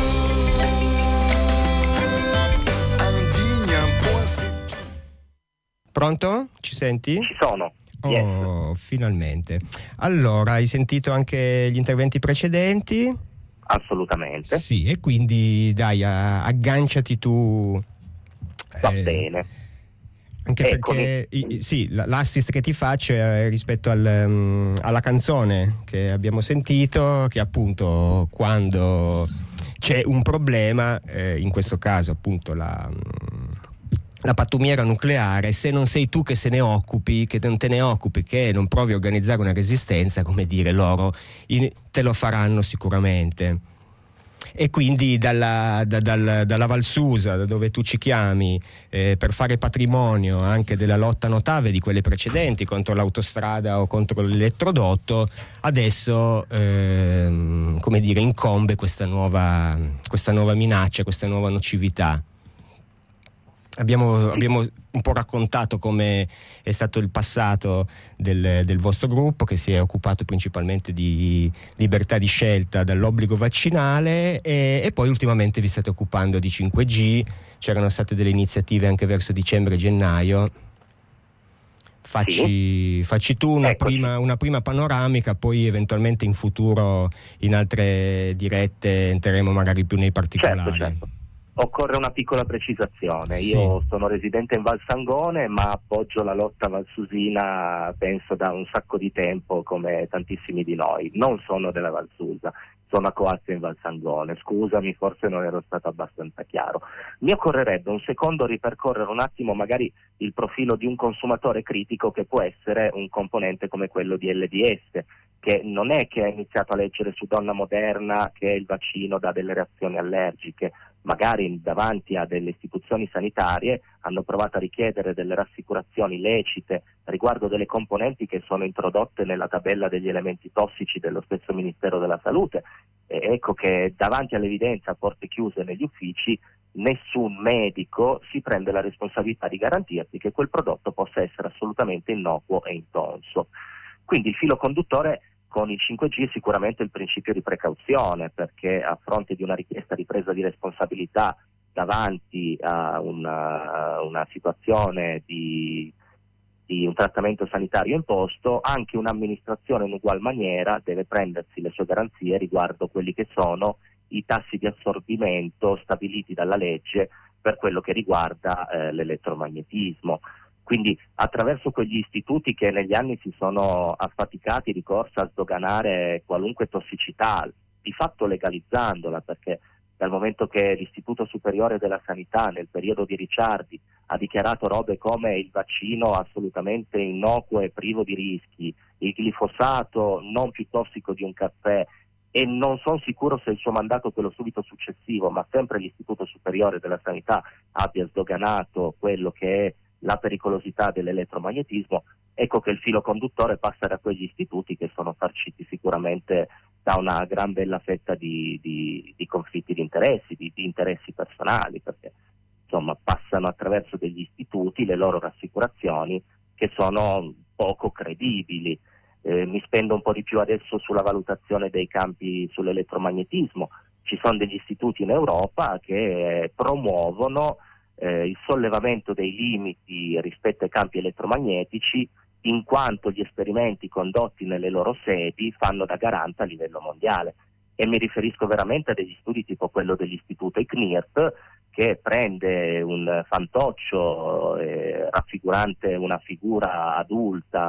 [SPEAKER 8] Indigne, un point c'est tout.
[SPEAKER 1] Pronto? Ci senti?
[SPEAKER 3] Ci sono.
[SPEAKER 1] Oh,
[SPEAKER 3] Yes.
[SPEAKER 1] finalmente. Allora, hai sentito anche gli interventi precedenti?
[SPEAKER 3] Assolutamente.
[SPEAKER 1] Sì, e quindi dai, agganciati tu.
[SPEAKER 3] Va bene.
[SPEAKER 1] Anche
[SPEAKER 3] Eccomi.
[SPEAKER 1] perché sì, l'assist che ti faccio è rispetto alla canzone che abbiamo sentito, che appunto quando c'è un problema, in questo caso appunto la pattumiera nucleare, se non sei tu che se ne occupi, che non te ne occupi, che non provi a organizzare una resistenza, come dire, loro te lo faranno sicuramente. E quindi dalla Valsusa, da dove tu ci chiami, per fare patrimonio anche della lotta notave di quelle precedenti contro l'autostrada o contro l'elettrodotto, adesso come dire, incombe questa nuova minaccia, questa nuova nocività. Abbiamo un po' raccontato come è stato il passato del vostro gruppo, che si è occupato principalmente di libertà di scelta dall'obbligo vaccinale, e poi ultimamente vi state occupando di 5G. C'erano state delle iniziative anche verso dicembre-gennaio. Facci tu una prima panoramica, poi eventualmente in futuro in altre dirette entreremo magari più nei particolari.
[SPEAKER 3] Certo.
[SPEAKER 10] Occorre una piccola precisazione. Io sono residente in Val Sangone, ma appoggio la lotta valsusina penso da un sacco di tempo, come tantissimi di noi. Non sono della Val Susa, sono a Coazzo in Val Sangone. Scusami, forse non ero stato abbastanza chiaro. Mi occorrerebbe un secondo ripercorrere un attimo magari il profilo di un consumatore critico, che può essere un componente come quello di LDS, che non è che ha iniziato a leggere su Donna Moderna che il vaccino dà delle reazioni allergiche. Magari davanti a delle istituzioni sanitarie hanno provato a richiedere delle rassicurazioni lecite riguardo delle componenti che sono introdotte nella tabella degli elementi tossici dello stesso Ministero della Salute. E ecco che davanti all'evidenza, a porte chiuse negli uffici, nessun medico si prende la responsabilità di garantirsi che quel prodotto possa essere assolutamente innocuo e intonso. Quindi il filo conduttore con il 5G è sicuramente il principio di precauzione, perché a fronte di una richiesta di presa di responsabilità davanti a una situazione di un trattamento sanitario imposto, anche un'amministrazione in ugual maniera deve prendersi le sue garanzie riguardo quelli che sono i tassi di assorbimento stabiliti dalla legge per quello che riguarda l'elettromagnetismo. Quindi attraverso quegli istituti che negli anni si sono affaticati di corsa a sdoganare qualunque tossicità, di fatto legalizzandola, perché dal momento che l'Istituto Superiore della Sanità nel periodo di Ricciardi ha dichiarato robe come il vaccino assolutamente innocuo e privo di rischi, il glifosato non più tossico di un caffè, e non sono sicuro se il suo mandato, quello subito successivo, ma sempre l'Istituto Superiore della Sanità abbia sdoganato quello che è la pericolosità dell'elettromagnetismo, ecco che il filo conduttore passa da quegli istituti che sono farciti sicuramente da una gran bella fetta di conflitti di interessi, di interessi personali, perché insomma passano attraverso degli istituti le loro rassicurazioni che sono poco credibili. Mi spendo un po' di più adesso sulla valutazione dei campi sull'elettromagnetismo. Ci sono degli istituti in Europa che promuovono il sollevamento dei limiti rispetto ai campi elettromagnetici, in quanto gli esperimenti condotti nelle loro sedi fanno da garante a livello mondiale. E mi riferisco veramente a degli studi tipo quello dell'istituto ICNIRP, che prende un fantoccio raffigurante una figura adulta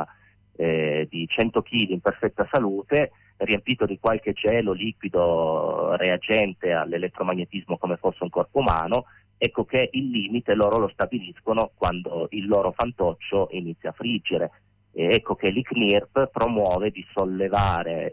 [SPEAKER 10] di 100 kg in perfetta salute, riempito di qualche gelo liquido reagente all'elettromagnetismo come fosse un corpo umano. Ecco che il limite loro lo stabiliscono quando il loro fantoccio inizia a friggere. E ecco che l'ICNIRP promuove di sollevare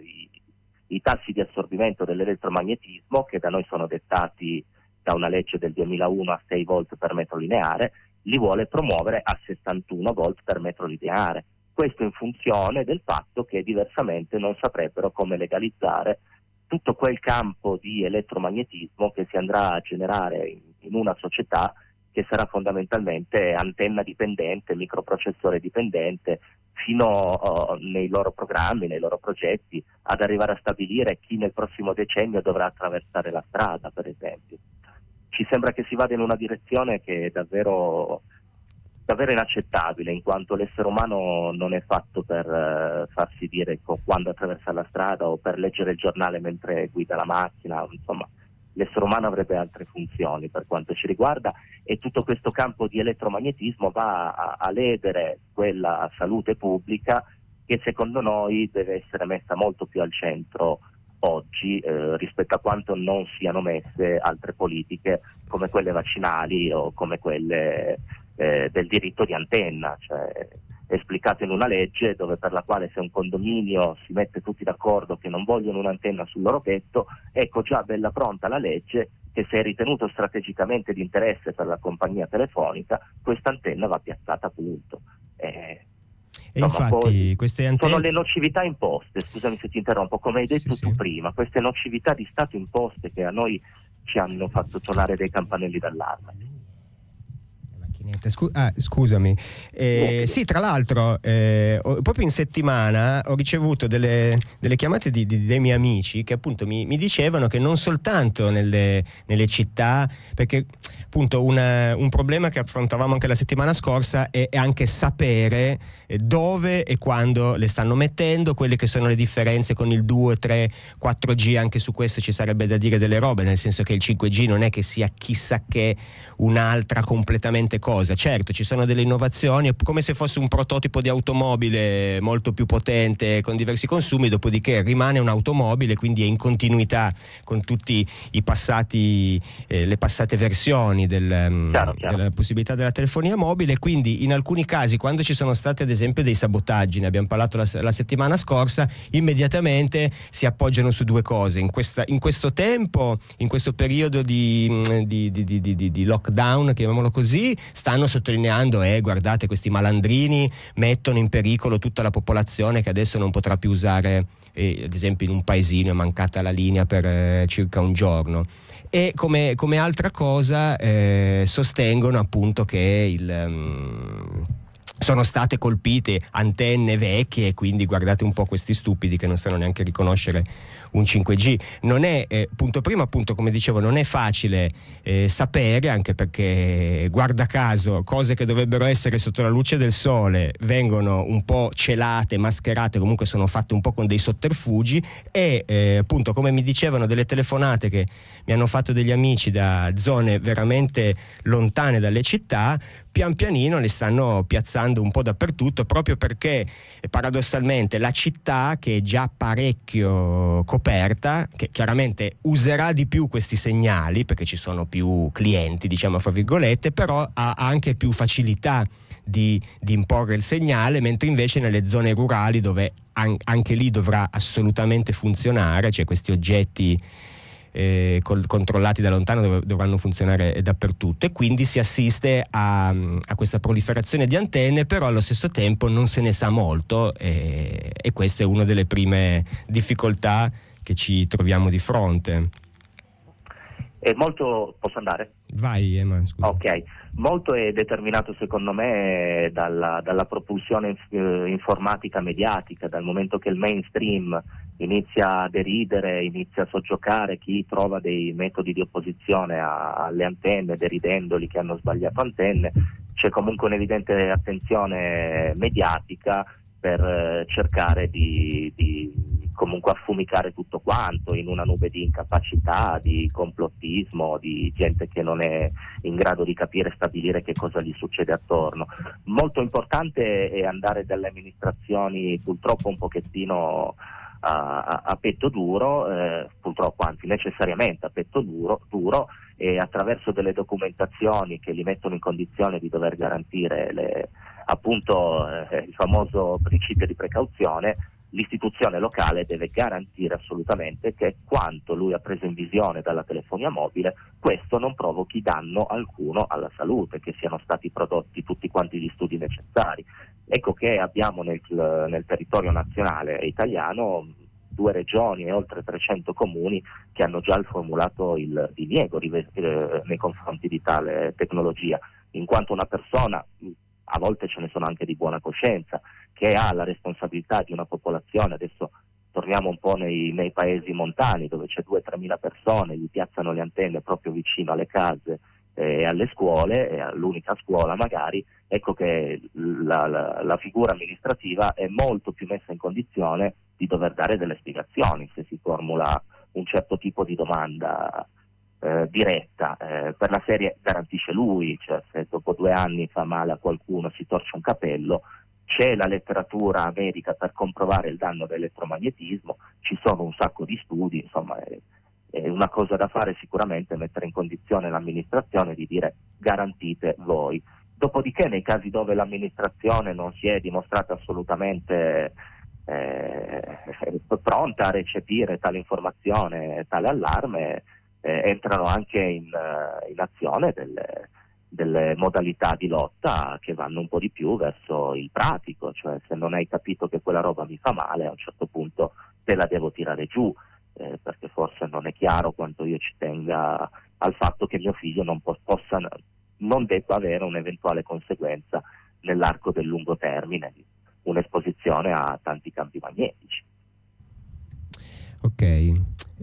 [SPEAKER 10] i tassi di assorbimento dell'elettromagnetismo, che da noi sono dettati da una legge del 2001 a 6 volt per metro lineare, li vuole promuovere a 61 volt per metro lineare. Questo in funzione del fatto che diversamente non saprebbero come legalizzare tutto quel campo di elettromagnetismo che si andrà a generare in una società che sarà fondamentalmente antenna dipendente, microprocessore dipendente, fino nei loro programmi, nei loro progetti, ad arrivare a stabilire chi nel prossimo decennio dovrà attraversare la strada, per esempio. Ci sembra che si vada in una direzione che è davvero inaccettabile, in quanto l'essere umano non è fatto per farsi dire quando attraversa la strada o per leggere il giornale mentre guida la macchina. Insomma, l'essere umano avrebbe altre funzioni per quanto ci riguarda, e tutto questo campo di elettromagnetismo va a ledere quella salute pubblica che secondo noi deve essere messa molto più al centro oggi rispetto a quanto non siano messe altre politiche come quelle vaccinali o come quelle del diritto di antenna, cioè esplicato in una legge dove per la quale se un condominio si mette tutti d'accordo che non vogliono un'antenna sul loro tetto, ecco già bella pronta la legge che se è ritenuto strategicamente di interesse per la compagnia telefonica, questa antenna va piazzata, punto.
[SPEAKER 1] E infatti queste antenne
[SPEAKER 10] sono le nocività imposte, scusami se ti interrompo, come hai detto tu prima, queste nocività di Stato imposte che a noi ci hanno fatto suonare dei campanelli d'allarme.
[SPEAKER 1] Scusami, sì, tra l'altro proprio in settimana ho ricevuto delle chiamate dei miei amici che appunto mi dicevano che non soltanto nelle città, perché appunto un problema che affrontavamo anche la settimana scorsa è anche sapere dove e quando le stanno mettendo, quelle che sono le differenze con il 2, 3, 4G. Anche su questo ci sarebbe da dire delle robe, nel senso che il 5G non è che sia chissà che un'altra completamente cosa. Certo, ci sono delle innovazioni, è come se fosse un prototipo di automobile molto più potente con diversi consumi, dopodiché rimane un'automobile, quindi è in continuità con tutti i passati le passate versioni della possibilità della telefonia mobile. Quindi in alcuni casi, quando ci sono stati ad esempio dei sabotaggi, ne abbiamo parlato la settimana scorsa, immediatamente si appoggiano su due cose. In questo tempo, in questo periodo di lockdown, chiamiamolo così, stanno sottolineando guardate, questi malandrini mettono in pericolo tutta la popolazione che adesso non potrà più usare, ad esempio in un paesino è mancata la linea per circa un giorno. E come altra cosa sostengono appunto che sono state colpite antenne vecchie, e quindi guardate un po' questi stupidi che non sanno neanche riconoscere un 5G. Non è, punto primo, appunto, come dicevo, non è facile sapere, anche perché guarda caso cose che dovrebbero essere sotto la luce del sole vengono un po' celate, mascherate, comunque sono fatte un po' con dei sotterfugi. E appunto, come mi dicevano, delle telefonate che mi hanno fatto degli amici da zone veramente lontane dalle città, pian pianino le stanno piazzando un po' dappertutto, proprio perché paradossalmente la città, che è già parecchio coperta, che chiaramente userà di più questi segnali perché ci sono più clienti, diciamo fra virgolette, però ha anche più facilità di imporre il segnale, mentre invece nelle zone rurali, dove anche lì dovrà assolutamente funzionare, cioè questi oggetti controllati da lontano dovranno funzionare dappertutto, e quindi si assiste a questa proliferazione di antenne, però allo stesso tempo non se ne sa molto, e questa è una delle prime difficoltà che ci troviamo di fronte.
[SPEAKER 10] È molto... Posso andare?
[SPEAKER 1] Vai, Emma, scusa.
[SPEAKER 10] Ok, molto è determinato secondo me dalla propulsione informatica mediatica, dal momento che il mainstream inizia a deridere, inizia a soggiocare chi trova dei metodi di opposizione alle antenne, deridendoli che hanno sbagliato antenne. C'è comunque un'evidente attenzione mediatica per cercare di comunque affumicare tutto quanto in una nube di incapacità, di complottismo, di gente che non è in grado di capire e stabilire che cosa gli succede attorno. Molto importante è andare dalle amministrazioni purtroppo un pochettino a petto duro, purtroppo anzi necessariamente a petto duro, e attraverso delle documentazioni che li mettono in condizione di dover garantire il famoso principio di precauzione. L'istituzione locale deve garantire assolutamente che quanto lui ha preso in visione dalla telefonia mobile, questo non provochi danno alcuno alla salute, che siano stati prodotti tutti quanti gli studi necessari. Ecco che abbiamo nel territorio nazionale italiano 2 regioni e oltre 300 comuni che hanno già formulato il diniego nei confronti di tale tecnologia, in quanto una persona, a volte ce ne sono anche di buona coscienza, che ha la responsabilità di una popolazione. Adesso torniamo un po' nei paesi montani, dove c'è 2-3 mila persone, gli piazzano le antenne proprio vicino alle case e alle scuole, e all'unica scuola magari. Ecco che la figura amministrativa è molto più messa in condizione di dover dare delle spiegazioni se si formula un certo tipo di domanda diretta, per la serie garantisce lui, cioè se dopo 2 anni fa male a qualcuno, si torce un capello, c'è la letteratura medica per comprovare il danno dell'elettromagnetismo, ci sono un sacco di studi, insomma è una cosa da fare sicuramente, mettere in condizione l'amministrazione di dire garantite voi. Dopodiché nei casi dove l'amministrazione non si è dimostrata assolutamente pronta a recepire tale informazione, tale allarme, entrano anche in azione delle modalità di lotta che vanno un po' di più verso il pratico, cioè se non hai capito che quella roba mi fa male, a un certo punto te la devo tirare giù, perché forse non è chiaro quanto io ci tenga al fatto che mio figlio non debba avere un'eventuale conseguenza nell'arco del lungo termine, un'esposizione a tanti campi magnetici.
[SPEAKER 1] Ok.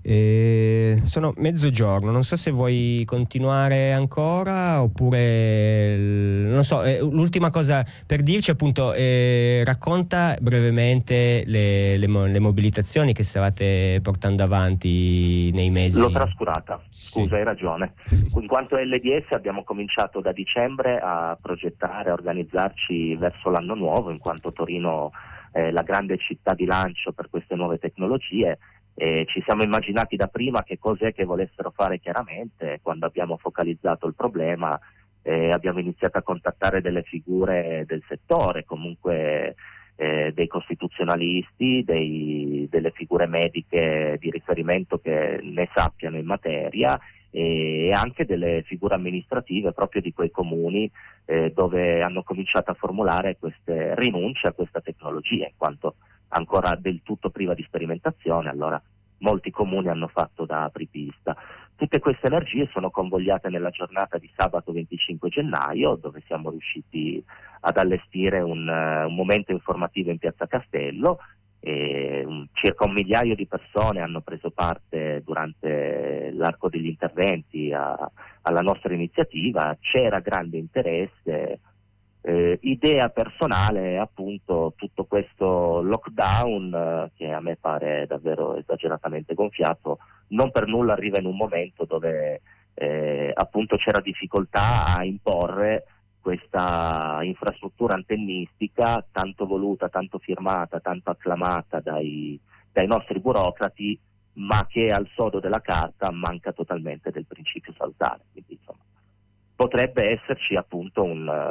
[SPEAKER 1] Sono mezzogiorno, non so se vuoi continuare ancora oppure non so, l'ultima cosa per dirci appunto, racconta brevemente le mobilitazioni che stavate portando avanti nei mesi.
[SPEAKER 10] L'ho trascurata, scusa, hai ragione. In quanto LDS abbiamo cominciato da dicembre a progettare, a organizzarci verso l'anno nuovo, in quanto Torino è la grande città di lancio per queste nuove tecnologie. Ci siamo immaginati da prima che cos'è che volessero fare chiaramente. Quando abbiamo focalizzato il problema abbiamo iniziato a contattare delle figure del settore, comunque dei costituzionalisti, delle figure mediche di riferimento che ne sappiano in materia, e anche delle figure amministrative proprio di quei comuni dove hanno cominciato a formulare queste rinunce a questa tecnologia, in quanto ancora del tutto priva di sperimentazione. Allora molti comuni hanno fatto da apripista. Tutte queste energie sono convogliate nella giornata di sabato 25 gennaio, dove siamo riusciti ad allestire un momento informativo in Piazza Castello. Circa 1 migliaio di persone hanno preso parte durante l'arco degli interventi alla nostra iniziativa. C'era grande interesse. Idea personale, appunto, tutto questo lockdown che a me pare davvero esageratamente gonfiato, non per nulla arriva in un momento dove appunto c'era difficoltà a imporre questa infrastruttura antennistica tanto voluta, tanto firmata, tanto acclamata dai nostri burocrati, ma che al sodo della carta manca totalmente del principio salutare. Quindi insomma potrebbe esserci appunto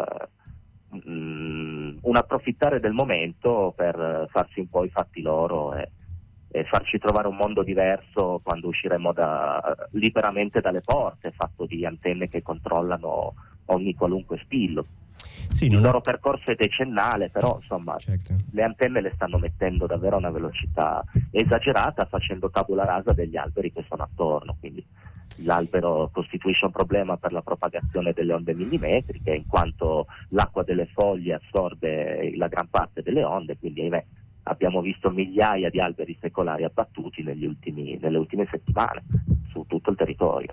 [SPEAKER 10] un approfittare del momento per farsi un po' i fatti loro e farci trovare un mondo diverso quando usciremo liberamente dalle porte, fatto di antenne che controllano ogni qualunque spillo. Sì, il loro percorso è decennale, però insomma certo, le antenne le stanno mettendo davvero a una velocità esagerata, facendo tabula rasa degli alberi che sono attorno, quindi l'albero costituisce un problema per la propagazione delle onde millimetriche, in quanto l'acqua delle foglie assorbe la gran parte delle onde, quindi ahimè abbiamo visto migliaia di alberi secolari abbattuti nelle ultime settimane su tutto il territorio.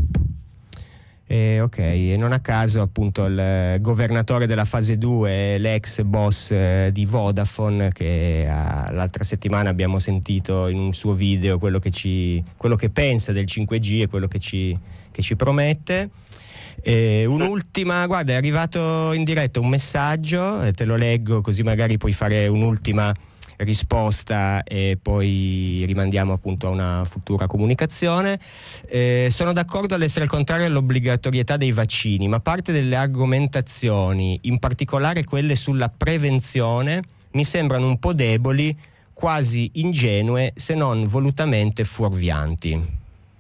[SPEAKER 1] Ok, e non a caso appunto il governatore della fase 2, l'ex boss di Vodafone, che l'altra settimana abbiamo sentito in un suo video quello che pensa del 5G e quello che ci promette. Un'ultima, guarda, è arrivato in diretta un messaggio, te lo leggo così magari puoi fare un'ultima risposta e poi rimandiamo appunto a una futura comunicazione. Sono d'accordo all'essere contrario all'obbligatorietà dei vaccini, ma parte delle argomentazioni, in particolare quelle sulla prevenzione, mi sembrano un po' deboli, quasi ingenue, se non volutamente fuorvianti.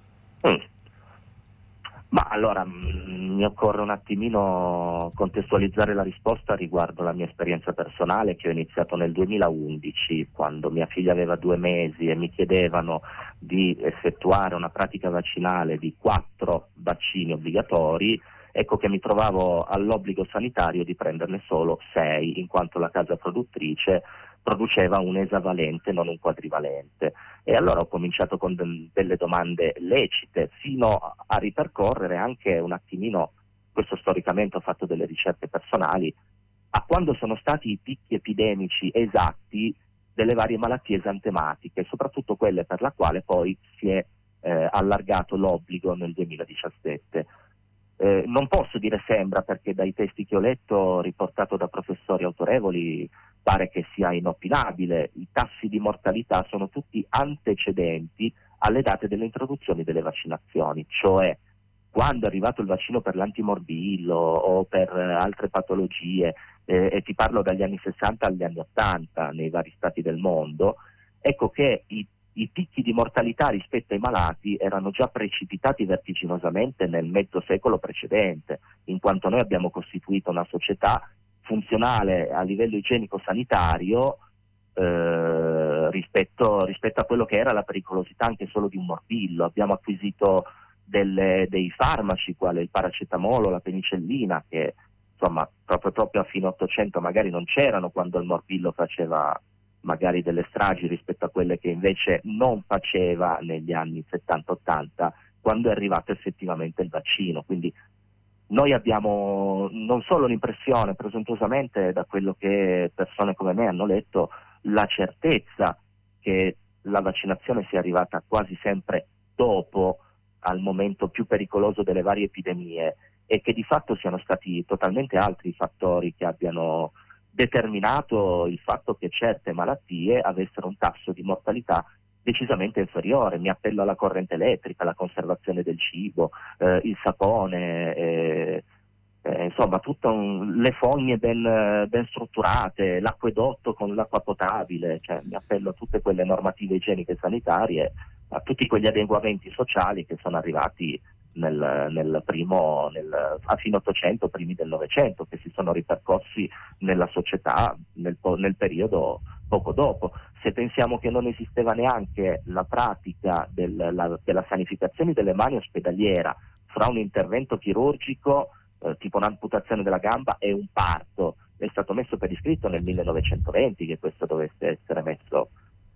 [SPEAKER 10] Ma allora mi occorre un attimino contestualizzare la risposta riguardo la mia esperienza personale, che ho iniziato nel 2011, quando mia figlia aveva 2 mesi e mi chiedevano di effettuare una pratica vaccinale di 4 vaccini obbligatori. Ecco che mi trovavo all'obbligo sanitario di prenderne solo 6, in quanto la casa produttrice produceva un esavalente, non un quadrivalente. E allora ho cominciato con delle domande lecite, fino a ripercorrere anche un attimino, questo storicamente ho fatto delle ricerche personali, a quando sono stati i picchi epidemici esatti delle varie malattie esantematiche, soprattutto quelle per la quale poi si è allargato l'obbligo nel 2017. Non posso dire sembra, perché dai testi che ho letto riportato da professori autorevoli pare che sia inopinabile. I tassi di mortalità sono tutti antecedenti alle date delle introduzioni delle vaccinazioni, cioè quando è arrivato il vaccino per l'antimorbillo o per altre patologie, e ti parlo dagli anni 60 agli anni 80 nei vari stati del mondo, ecco che i picchi di mortalità rispetto ai malati erano già precipitati vertiginosamente nel mezzo secolo precedente, in quanto noi abbiamo costituito una società funzionale a livello igienico-sanitario rispetto a quello che era la pericolosità anche solo di un morbillo. Abbiamo acquisito dei farmaci quale il paracetamolo, la penicillina, che insomma proprio a fine 800 magari non c'erano quando il morbillo faceva magari delle stragi rispetto a quelle che invece non faceva negli anni 70-80, quando è arrivato effettivamente il vaccino. Quindi noi abbiamo non solo l'impressione, presuntuosamente, da quello che persone come me hanno letto, la certezza che la vaccinazione sia arrivata quasi sempre dopo, al momento più pericoloso delle varie epidemie, e che di fatto siano stati totalmente altri i fattori che abbiano determinato il fatto che certe malattie avessero un tasso di mortalità decisamente inferiore. Mi appello alla corrente elettrica, alla conservazione del cibo, il sapone, insomma le fogne ben strutturate, l'acquedotto con l'acqua potabile, cioè mi appello a tutte quelle normative igieniche e sanitarie, a tutti quegli adeguamenti sociali che sono arrivati a fine Ottocento, primi del Novecento, che si sono ripercorsi nella società nel periodo poco dopo. Se pensiamo che non esisteva neanche la pratica della sanificazione delle mani ospedaliera fra un intervento chirurgico, tipo un'amputazione della gamba, e un parto, è stato messo per iscritto nel 1920 che questo dovesse essere messo,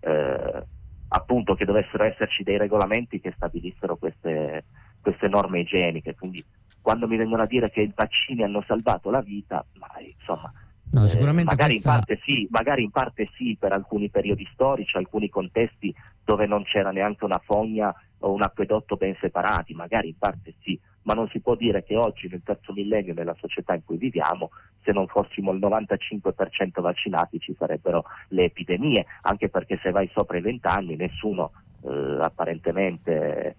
[SPEAKER 10] appunto, che dovessero esserci dei regolamenti che stabilissero queste norme igieniche. Quindi quando mi vengono a dire che i vaccini hanno salvato la vita, ma insomma,
[SPEAKER 2] no, sicuramente
[SPEAKER 10] magari in parte sì, per alcuni periodi storici, alcuni contesti dove non c'era neanche una fogna o un acquedotto ben separati, magari in parte sì, ma non si può dire che oggi, nel terzo millennio, nella società in cui viviamo, se non fossimo il 95% vaccinati ci sarebbero le epidemie, anche perché se vai sopra i 20 anni nessuno apparentemente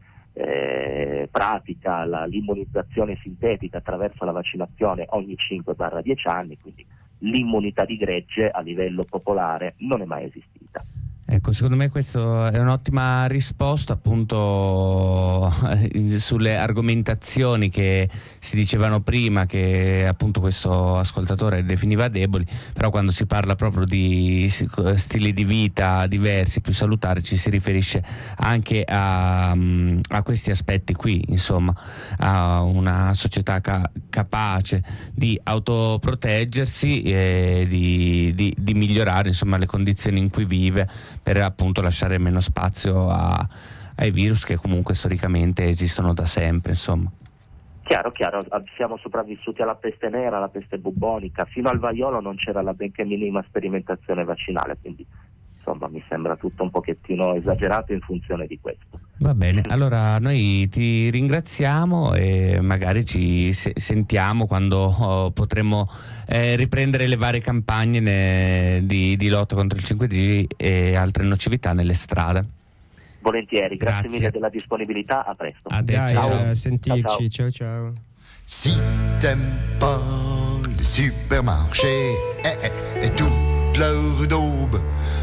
[SPEAKER 10] pratica l'immunizzazione sintetica attraverso la vaccinazione ogni 5-10 anni, quindi l'immunità di gregge a livello popolare non è mai esistita.
[SPEAKER 2] Ecco, secondo me questa è un'ottima risposta, appunto, sulle argomentazioni che si dicevano prima, che appunto questo ascoltatore definiva deboli, però quando si parla proprio di stili di vita diversi, più salutari, ci si riferisce anche a questi aspetti qui, insomma, a una società capace di autoproteggersi e di migliorare, insomma, le condizioni in cui vive, per appunto lasciare meno spazio ai virus che comunque storicamente esistono da sempre, insomma.
[SPEAKER 10] Chiaro, siamo sopravvissuti alla peste nera, alla peste bubbonica, fino al vaiolo non c'era la benché minima sperimentazione vaccinale, quindi insomma mi sembra tutto un pochettino esagerato in funzione di questo.
[SPEAKER 2] Va bene, allora noi ti ringraziamo e magari ci sentiamo quando potremo riprendere le varie campagne di lotta contro il 5G e altre nocività nelle strade.
[SPEAKER 10] Volentieri, grazie mille della disponibilità, a presto.
[SPEAKER 1] Ciao. Sentirci, ciao.
[SPEAKER 8] Si t'aimes pas les supermarchés et toute leur daube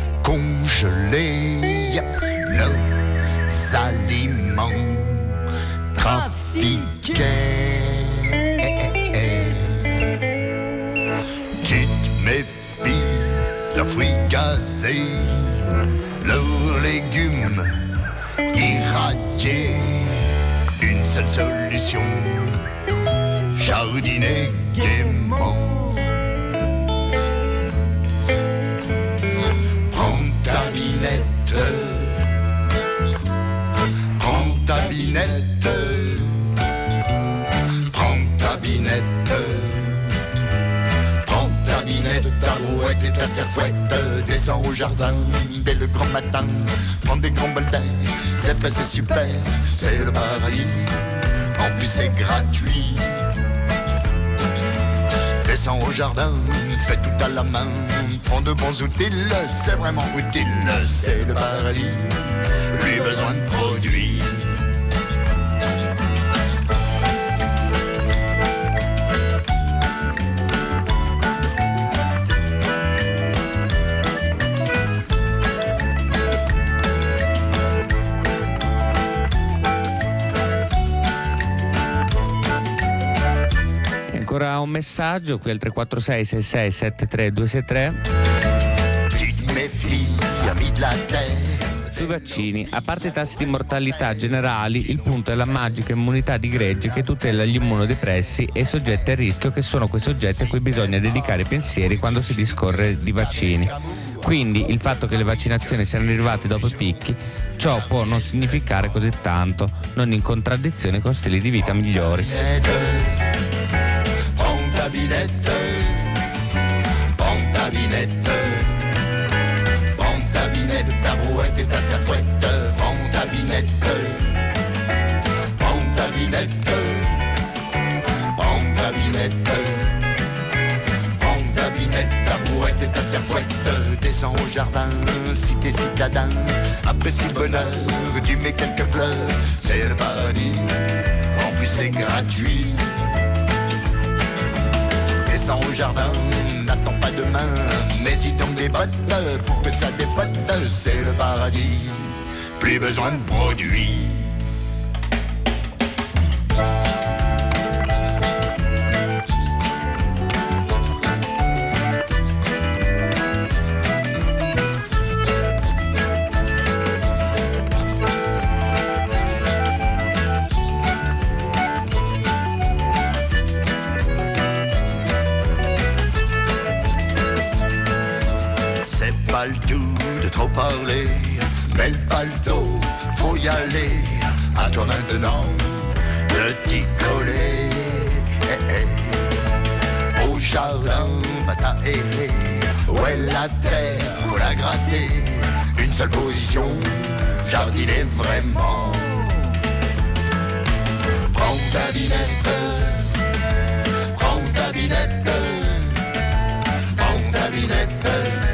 [SPEAKER 8] congelée, nos aliments trafiqués, tu te méfies leurs fruits gazés, leurs légumes irradiés. Une seule solution, jardiner gaiement. Prends ta binette, prends ta binette, prends ta binette, prends ta binette, ta rouette et ta serfouette, descends au jardin dès le grand matin, prends des grands bols d'air, c'est frais, c'est super, c'est le paradis, en plus c'est gratuit. Descends au jardin, fais tout à la main, prends de bons outils, c'est vraiment utile, c'est le paradis, plus besoin de produits.
[SPEAKER 2] Ancora un messaggio qui al 346 66 73 263. Sui vaccini, a parte i tassi di mortalità generali, il punto è la magica immunità di gregge che tutela gli immunodepressi e i soggetti a rischio, che sono quei soggetti a cui bisogna dedicare pensieri quando si discorre di vaccini. Quindi il fatto che le vaccinazioni siano arrivate dopo i picchi, ciò può non significare così tanto, non in contraddizione con stili di vita migliori.
[SPEAKER 8] Tabouette et ta serfouette, prends ta binette, prends ta binette, prends ta binette, prends ta binette, tabouette et ta serfouette. Descends au jardin, cité citadin, apprécie le bonheur, tu mets quelques fleurs, c'est le paradis, en plus c'est gratuit. Descends au jardin, n'attends pas demain, mets-y donc des bottes pour que ça dépote, c'est le paradis, plus besoin de produits. Pas le tout de trop parler, mets le paletot, faut y aller. À toi maintenant de t'y coller. Au jardin, va t'aérer. Ouais, la terre, faut la gratter. Une seule position, jardiner vraiment. Prends ta binette, prends ta binette, prends ta binette.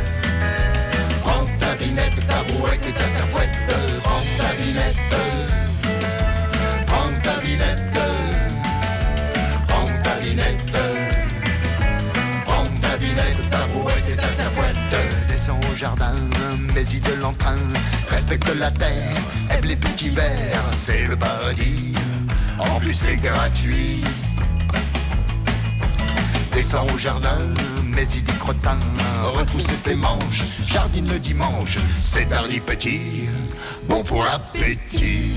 [SPEAKER 8] Tabouette et ta serfouette, prends ta binette, prends ta binette, prends ta binette, prends ta binette, tabouette et ta serfouette. Descends au jardin, mets-y de l'entrain, respecte la terre, aime les petits vers, c'est le paradis, en plus c'est gratuit. Descends au jardin, mets-y des crottins, retrousse tes manches, jardine le dimanche, c'est tardi petit, bon pour l'appétit.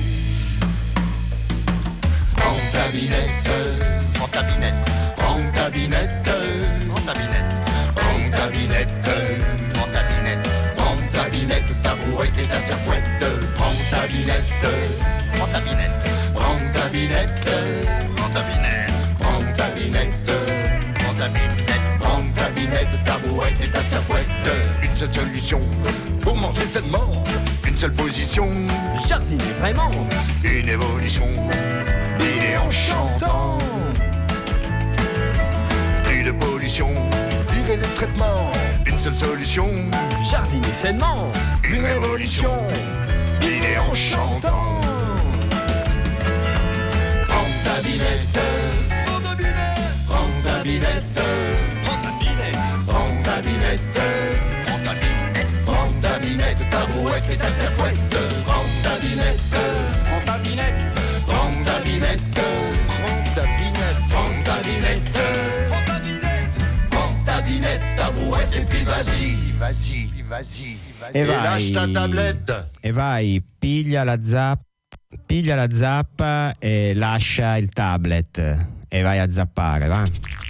[SPEAKER 8] Prends ta binette, prends ta binette, prends ta binette, prends ta binette, prends ta binette, prends ta binette, prends ta binette, tabouette et ta serfouette, prends ta binette, prends ta binette, prends ta binette, prends ta binette, prends ta binette. Prends ta binette, tabouette et ta serfouette. Une seule solution pour manger sainement. Une seule position, jardiner vraiment. Une évolution, dîner en chantant. Plus de pollution, virer les traitements. Une seule solution, jardiner sainement. Une révolution, dîner en chantant. Prends ta binette, prends ta binette, prends ta binette, prends ta binette, prends ta binette, prends ta binette, tabouette et ta serfouette, prends ta binette, prends ta binette, prends ta binette, prends ta binette, prends ta binette, prends ta binette, prends ta binette, tabouette et puis vas-y, vas-y, vas-y, vas-y,
[SPEAKER 1] e
[SPEAKER 8] lâche ta tablette.
[SPEAKER 1] E vai, piglia la zappa e lascia il tablet e vai a zappare, va.